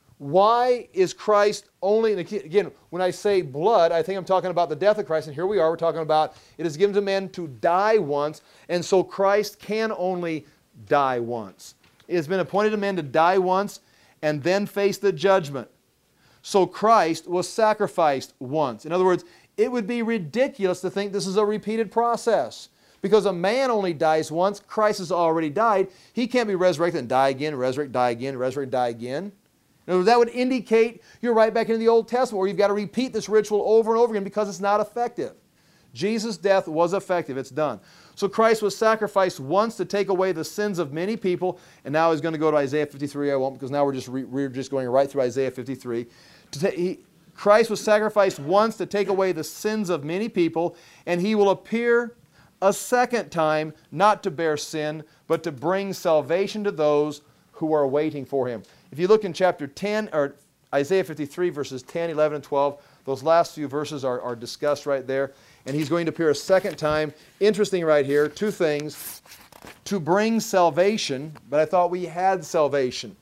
Why is Christ only, and again, when I say blood, I think I'm talking about the death of Christ, and here we are, we're talking about it is given to man to die once, and so Christ can only die once. It has been appointed to man to die once and then face the judgment. So Christ was sacrificed once. In other words, it would be ridiculous to think this is a repeated process. Because a man only dies once, Christ has already died. He can't be resurrected and die again, resurrect, die again, resurrect, die again. In other words, that would indicate you're right back into the Old Testament where you've got to repeat this ritual over and over again because it's not effective. Jesus' death was effective. It's done. So Christ was sacrificed once to take away the sins of many people, and now he's going to go to Isaiah fifty-three. I won't, because now we're just, re, we're just going right through Isaiah fifty-three. To ta- he, Christ was sacrificed once to take away the sins of many people, and he will appear a second time, not to bear sin, but to bring salvation to those who are waiting for him. If you look in chapter ten, or Isaiah fifty-three, verses ten, eleven, and twelve, those last few verses are, are discussed right there. And he's going to appear a second time. Interesting right here, two things. To bring salvation, but I thought we had salvation.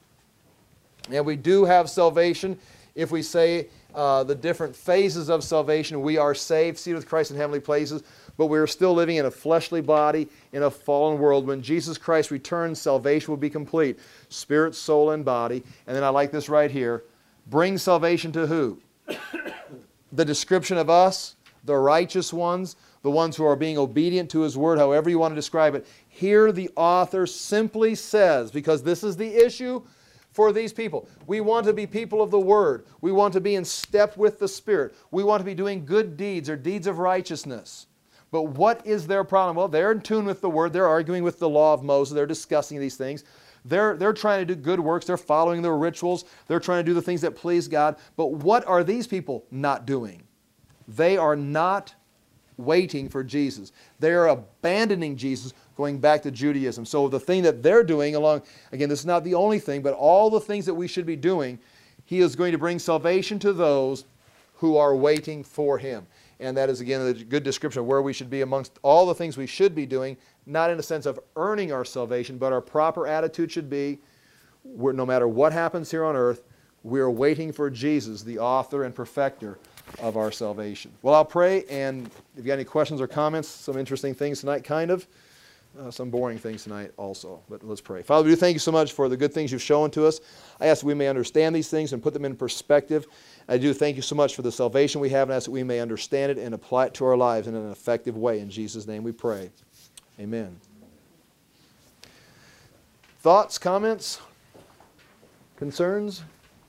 And we do have salvation if we say uh, the different phases of salvation. We are saved, seated with Christ in heavenly places, but we are still living in a fleshly body in a fallen world. When Jesus Christ returns, salvation will be complete. Spirit, soul, and body. And then I like this right here. Bring salvation to who? The description of us, the righteous ones, the ones who are being obedient to his word, however you want to describe it. Here the author simply says, because this is the issue for these people. We want to be people of the word. We want to be in step with the Spirit. We want to be doing good deeds or deeds of righteousness. But what is their problem? Well, they're in tune with the word. They're arguing with the law of Moses. They're discussing these things. They're, they're trying to do good works. They're following their rituals. They're trying to do the things that please God. But what are these people not doing? They are not waiting for Jesus. They are abandoning Jesus, going back to Judaism. So the thing that they're doing along, again, this is not the only thing, but all the things that we should be doing, he is going to bring salvation to those who are waiting for him. And that is, again, a good description of where we should be amongst all the things we should be doing, not in a sense of earning our salvation, but our proper attitude should be, we're, no matter what happens here on earth, we're waiting for Jesus, the author and perfecter of our salvation. Well, I'll pray, and if you got any questions or comments, some interesting things tonight, kind of, uh, some boring things tonight also, but let's pray. Father, we do thank you so much for the good things you've shown to us. I ask that we may understand these things and put them in perspective. I do thank you so much for the salvation we have, and ask that we may understand it and apply it to our lives in an effective way. In Jesus' name we pray. Amen. Thoughts, comments, concerns,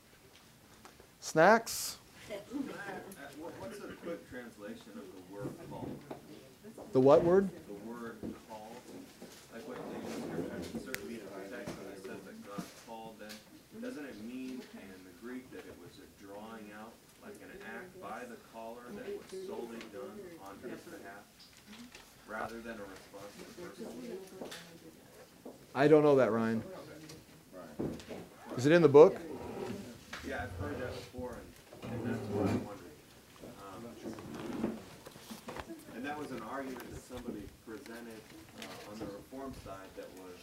snacks? What's a quick translation of the word call? The what word? The word call. Like what they use here, certainly in the text when it says that God called them, doesn't it mean in the Greek that it was a drawing out, like an act by the caller that was solely done on his behalf, rather than a response to the person? I don't know that, Ryan. Okay. Right. Is it in the book? Yeah, I've heard that before, and, and that's what I'm wondering. Um, and that was an argument that somebody presented uh, on the Reform side that was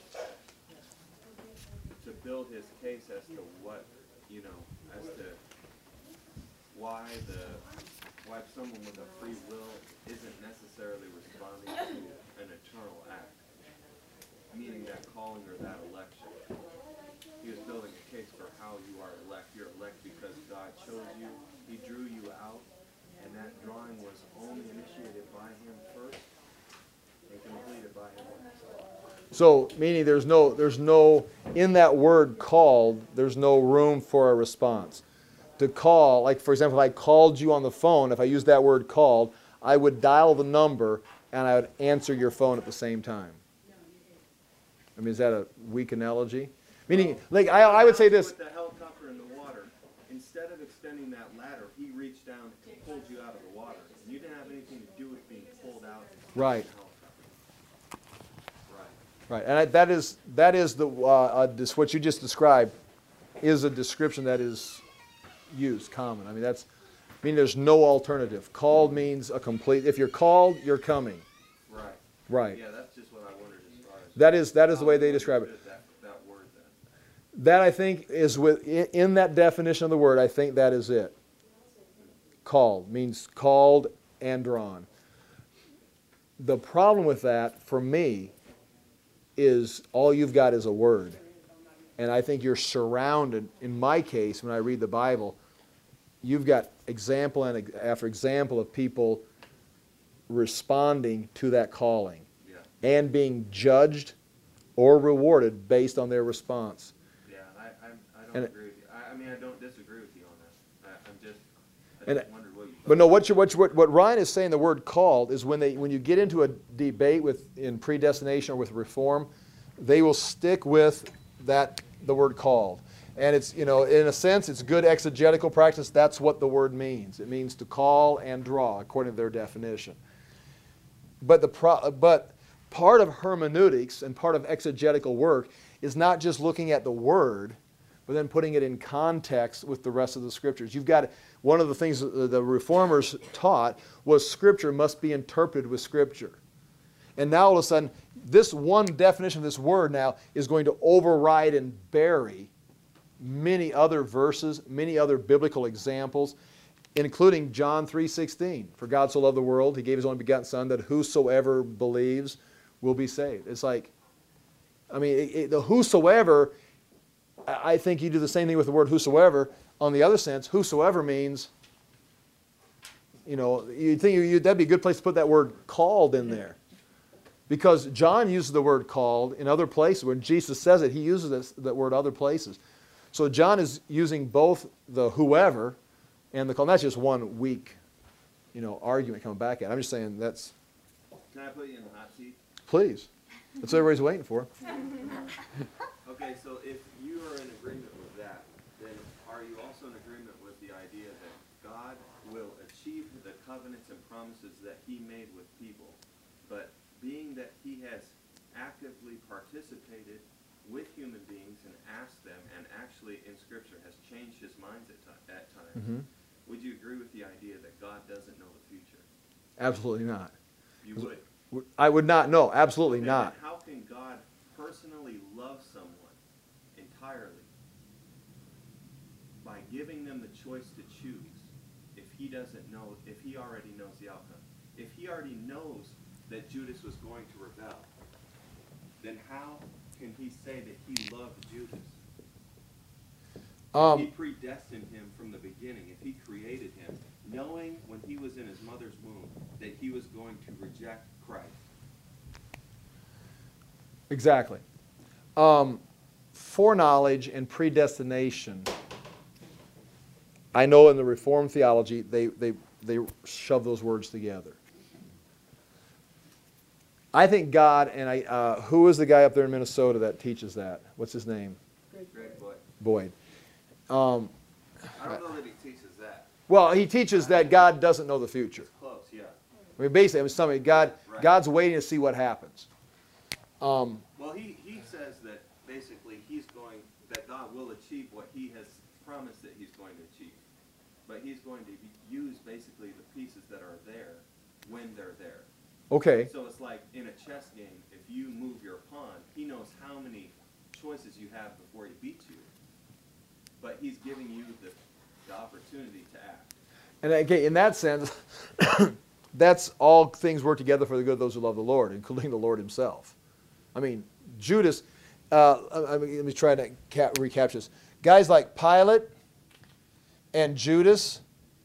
to build his case as to what, you know, as to why the why someone with a free will isn't necessarily responding to an eternal act, meaning that calling or that election. He was building a case for how you are elect. You're elect because God chose you. He drew you out, and that drawing was only initiated by him first and completed by him. So, meaning there's no, there's no, in that word called, there's no room for a response. To call, like for example, if I called you on the phone, if I used that word called, I would dial the number and I would answer your phone at the same time. I mean, is that a weak analogy? Meaning, like I, I would say this. With the helicopter in the water, instead of extending that ladder, he reached down and pulled you out of the water. And you didn't have anything to do with being pulled out. Right. Right. Right, and I, that is that is the uh, uh, this, what you just described is a description that is used common. I mean, that's meaning there's no alternative. Called means a complete, if you're called, you're coming. Right. Right. Yeah, that's just what I wondered as far as. That is, that is the way how they you describe it. understood That, that word then. That, I think, is with, in, in that definition of the word, I think that is it. Called means called and drawn. The problem with that, for me, is all you've got is a word. And I think you're surrounded, in my case, when I read the Bible, you've got example and ex- after example of people responding to that calling Yeah. and being judged or rewarded based on their response. Yeah, I, I, I don't And- agree with you. I, I mean, I don't disagree with you on that. I, I'm just, I And- just wondered what you thought. But no, what, you, what, you, what, what Ryan is saying, the word called, is when, they, when you get into a debate with, in predestination or with reform, they will stick with that, the word called. And it's, you know, in a sense, it's good exegetical practice. That's what the word means. It means to call and draw, according to their definition. But, the pro, but part of hermeneutics and part of exegetical work is not just looking at the word, but then putting it in context with the rest of the scriptures. You've got, one of the things that the reformers taught was Scripture must be interpreted with Scripture. And now all of a sudden, this one definition of this word now is going to override and bury many other verses, many other biblical examples, including John three sixteen. For God so loved the world, He gave His only begotten Son, that whosoever believes will be saved. It's like, I mean, it, it, the whosoever, I I think you do the same thing with the word whosoever. On the other sense, whosoever means, you know, you'd think you, that'd be a good place to put that word called in there. Because John uses the word called in other places. When Jesus says it, he uses this, that word other places. So John is using both the whoever and the called. That's just one weak, you know, argument coming back at. I'm just saying that's, Can I put you in the hot seat? please. That's what everybody's waiting for. Okay, so if you are in agreement with that, then are you also in agreement with the idea that God will achieve the covenants and promises that He made with people, but being that He has actively participated with human beings and asked them, and actually in Scripture has changed His mind at, ti- at times, Mhm. would you agree with the idea that God doesn't know the future? Absolutely not. You would. I would not. No, absolutely Okay, not. then how can God personally love someone entirely by giving them the choice to choose if He doesn't know, if He already knows the outcome? If He already knows that Judas was going to rebel, then how can He say that He loved Judas? Um, He predestined him from the beginning. If He created him, knowing when he was in his mother's womb that he was going to reject Christ. Exactly. Um, foreknowledge and predestination, I know in the Reformed theology, they, they, they shove those words together. I think God, and I, uh, who is the guy up there in Minnesota that teaches that? What's his name? Greg Boyd. Boyd. Um, I don't know that he teaches that. well, he teaches that God doesn't know the future. It's close, yeah. I mean, basically, I mean, somebody, God, Right. God's waiting to see what happens. Um, Well, he, he says that basically he's going, that God will achieve what He has promised that He's going to achieve. But He's going to use basically the pieces that are there when they're there. okay. So it's like in a chess game, if you move your pawn, He knows how many choices you have before He beats you. But He's giving you the, the opportunity to act. And again, in that sense, that's all things work together for the good of those who love the Lord, including the Lord Himself. I mean, Judas, uh, I mean, let me try to ca- recapture this. Guys like Pilate and Judas,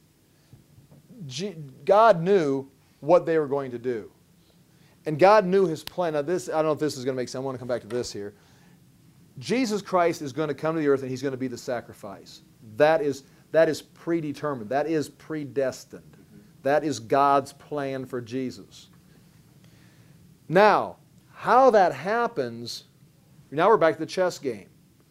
G- God knew what they were going to do. And God knew His plan. Now this, I don't know if this is going to make sense. I want to come back to this here. Jesus Christ is going to come to the earth and He's going to be the sacrifice. That is, that is predetermined. That is predestined. Mm-hmm. That is God's plan for Jesus. Now, how that happens, now we're back to the chess game.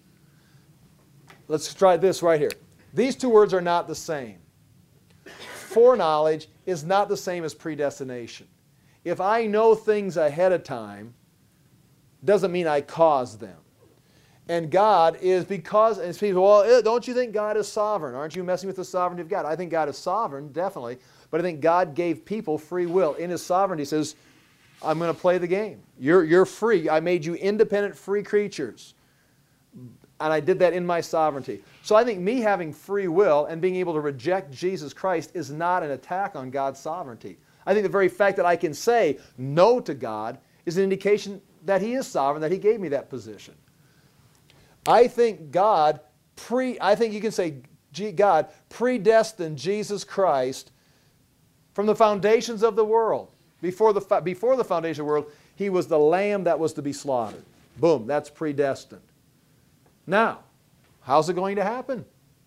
Let's try this right here. These two words are not the same. Foreknowledge is not the same as predestination. If I know things ahead of time, doesn't mean I cause them. And God is because, and people, well, eh, don't you think God is sovereign? Aren't you messing with the sovereignty of God? I think God is sovereign, definitely. But I think God gave people free will. In His sovereignty, He says, I'm going to play the game. You're, you're free. I made you independent, free creatures. And I did that in my sovereignty. So I think me having free will and being able to reject Jesus Christ is not an attack on God's sovereignty. I think the very fact that I can say no to God is an indication that He is sovereign, that He gave me that position. I think God, pre, I think you can say God predestined Jesus Christ from the foundations of the world. Before the, before the foundation of the world, He was the lamb that was to be slaughtered. Boom, that's predestined. Now, how's it going to happen?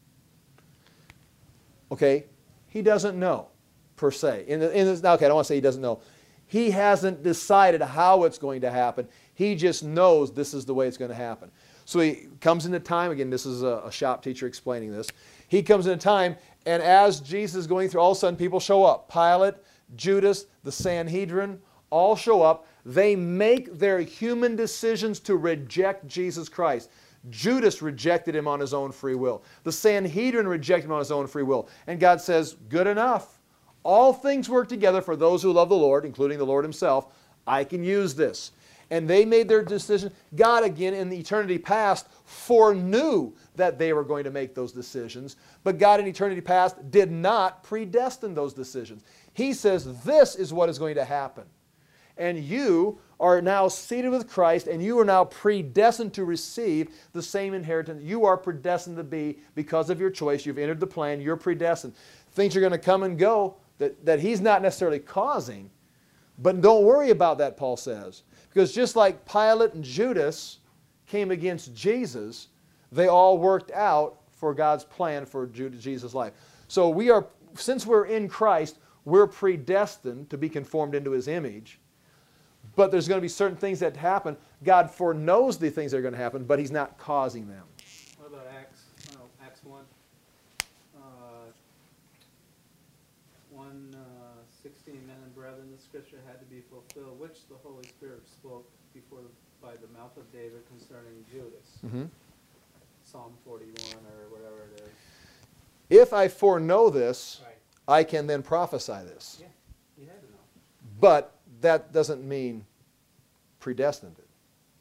Okay, He doesn't know, per se. In the, in the, okay, I don't want to say He doesn't know. He hasn't decided how it's going to happen. He just knows this is the way it's going to happen. So He comes into time, again, this is a, a shop teacher explaining this. He comes into time, and as Jesus is going through, all of a sudden people show up. Pilate, Judas, the Sanhedrin, all show up. They make their human decisions to reject Jesus Christ. Judas rejected Him on his own free will. The Sanhedrin rejected Him on his own free will. And God says, good enough. All things work together for those who love the Lord, including the Lord Himself. I can use this. And they made their decision. God, again, in the eternity past, foreknew that they were going to make those decisions. But God, in eternity past, did not predestine those decisions. He says, this is what is going to happen. And you are now seated with Christ, and you are now predestined to receive the same inheritance. You are predestined to be, because of your choice. You've entered the plan. You're predestined. Things are going to come and go that, that He's not necessarily causing. But don't worry about that, Paul says. Because just like Pilate and Judas came against Jesus, they all worked out for God's plan for Jesus' life. So we are, since we're in Christ, we're predestined to be conformed into His image. But there's going to be certain things that happen. God foreknows the things that are going to happen, but He's not causing them. What about Acts, no, Acts one? Uh, one uh, sixteen, men and brethren, the scripture had to be fulfilled, which the Holy Spirit spoke before by the mouth of David concerning Judas. Mm-hmm. Psalm forty-one or whatever it is. If I foreknow this, Right. I can then prophesy this. Yeah, you had to know. But that doesn't mean predestined it.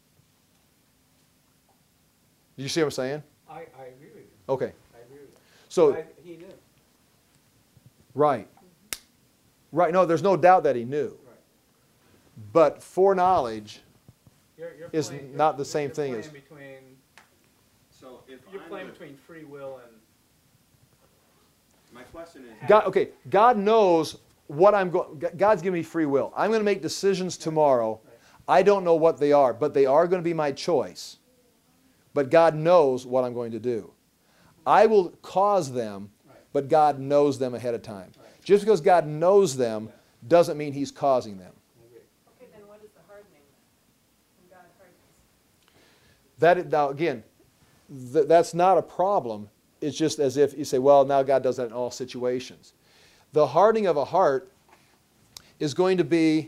Do you see what I'm saying? I, I agree with you. Okay. I agree with you. So, I, he knew. right. Right. No, there's no doubt that He knew. Right. But foreknowledge You're, you're is playing, not you're, the same you're thing playing as... Between, So if you're I'm playing a- between free will and... my question is, God, okay, God knows what I'm going... God's giving me free will. I'm going to make decisions tomorrow. I don't know what they are, but they are going to be my choice. But God knows what I'm going to do. I will cause them, but God knows them ahead of time. Just because God knows them doesn't mean He's causing them. Okay, then what is the hardening then? When God hardens? That, now again, th that's not a problem. It's just as if you say, well, now God does that in all situations. The hardening of a heart is going to be,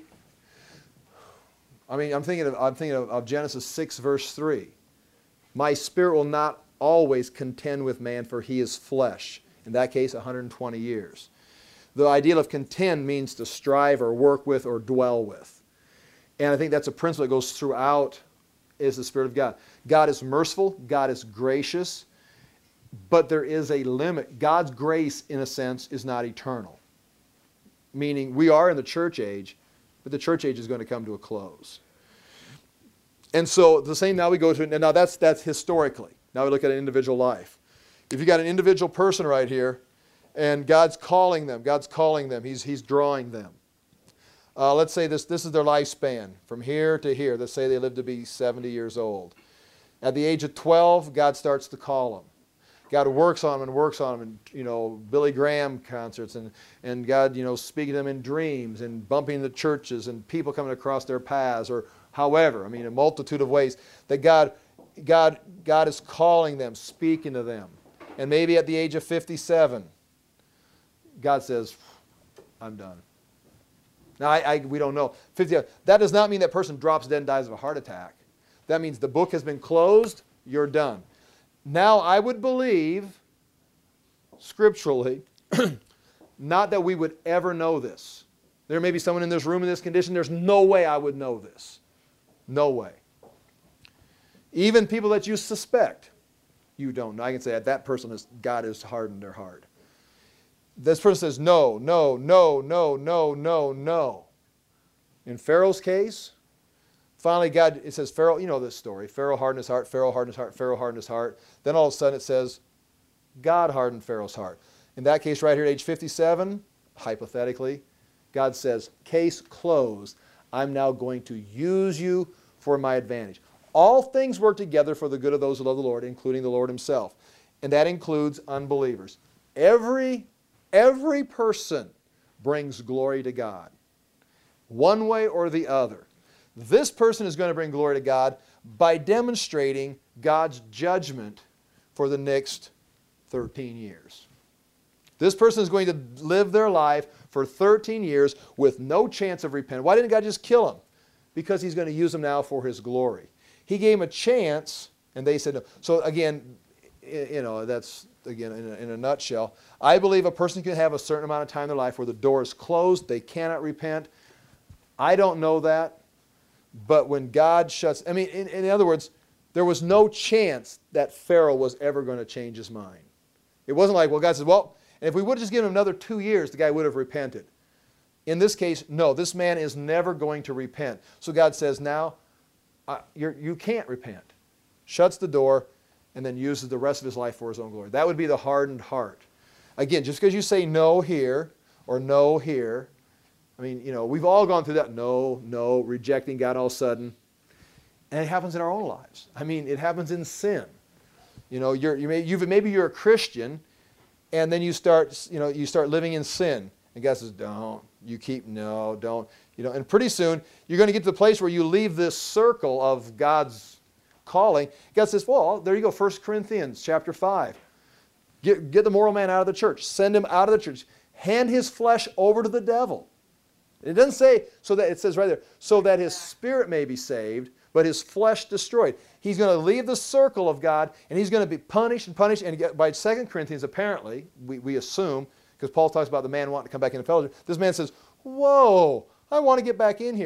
I mean, I'm thinking of, I'm thinking of, of Genesis six, verse three. My spirit will not always contend with man, for he is flesh. In that case, one hundred twenty years. The idea of contend means to strive or work with or dwell with. And I think that's a principle that goes throughout, is the Spirit of God. God is merciful. God is gracious. But there is a limit. God's grace, in a sense, is not eternal. Meaning, we are in the church age, but the church age is going to come to a close. And so, the same now we go to, and now that's, that's historically. Now we look at an individual life. If you got an individual person right here, and God's calling them, God's calling them, He's, he's drawing them. Uh, let's say this, this is their lifespan, from here to here. Let's say they live to be seventy years old. At the age of twelve, God starts to call them. God works on them and works on them, and you know, Billy Graham concerts, and, and God, you know, speaking to them in dreams, and bumping into churches, and people coming across their paths, or however, I mean, a multitude of ways that God, God, God is calling them, speaking to them. And maybe at the age of fifty-seven, God says, I'm done. Now, I, I, we don't know. fifty, that does not mean that person drops dead and dies of a heart attack. That means the book has been closed, you're done. Now, I would believe, scripturally, not that we would ever know this. There may be someone in this room in this condition. There's no way I would know this. No way. Even people that you suspect, you don't know. I can say that that person is, God has hardened their heart. This person says, no, no, no, no, no, no, no. In Pharaoh's case, finally God, it says Pharaoh, you know this story. Pharaoh hardened his heart, Pharaoh hardened his heart, Pharaoh hardened his heart. Then all of a sudden it says, God hardened Pharaoh's heart. In that case right here at age fifty-seven, hypothetically, God says, case closed. I'm now going to use you for my advantage. All things work together for the good of those who love the Lord, including the Lord himself. And that includes unbelievers. Every, every person brings glory to God, one way or the other. This person is going to bring glory to God by demonstrating God's judgment for the next thirteen years. This person is going to live their life for thirteen years with no chance of repentance. Why didn't God just kill him? Because he's going to use them now for his glory. He gave him a chance, and they said no. So again, you know, that's, again, in a, in a nutshell, I believe a person can have a certain amount of time in their life where the door is closed, they cannot repent. I don't know that, but when God shuts, I mean, in, in other words, there was no chance that Pharaoh was ever going to change his mind. It wasn't like, well, God says, well, and if we would have just given him another two years, the guy would have repented. In this case, no, this man is never going to repent. So God says, now, uh, you're, you can't repent. Shuts the door, and then uses the rest of his life for his own glory. That would be the hardened heart. Again, just because you say no here or no here, I mean, you know, we've all gone through that. No, no, rejecting God all of a sudden. And it happens in our own lives. I mean, it happens in sin. You know, you're, you may, you've, maybe you're a Christian, and then you start, you know, you start living in sin. And God says, don't. You keep, no, don't. You know, and pretty soon, you're going to get to the place where you leave this circle of God's calling. God says, well, there you go, First Corinthians chapter five. Get, get the moral man out of the church. Send him out of the church. Hand his flesh over to the devil. It doesn't say, so that, it says right there, so that his spirit may be saved, but his flesh destroyed. He's going to leave the circle of God, and he's going to be punished and punished. And get, by Second Corinthians, apparently, we, we assume, because Paul talks about the man wanting to come back into fellowship, this man says, whoa, I want to get back in here.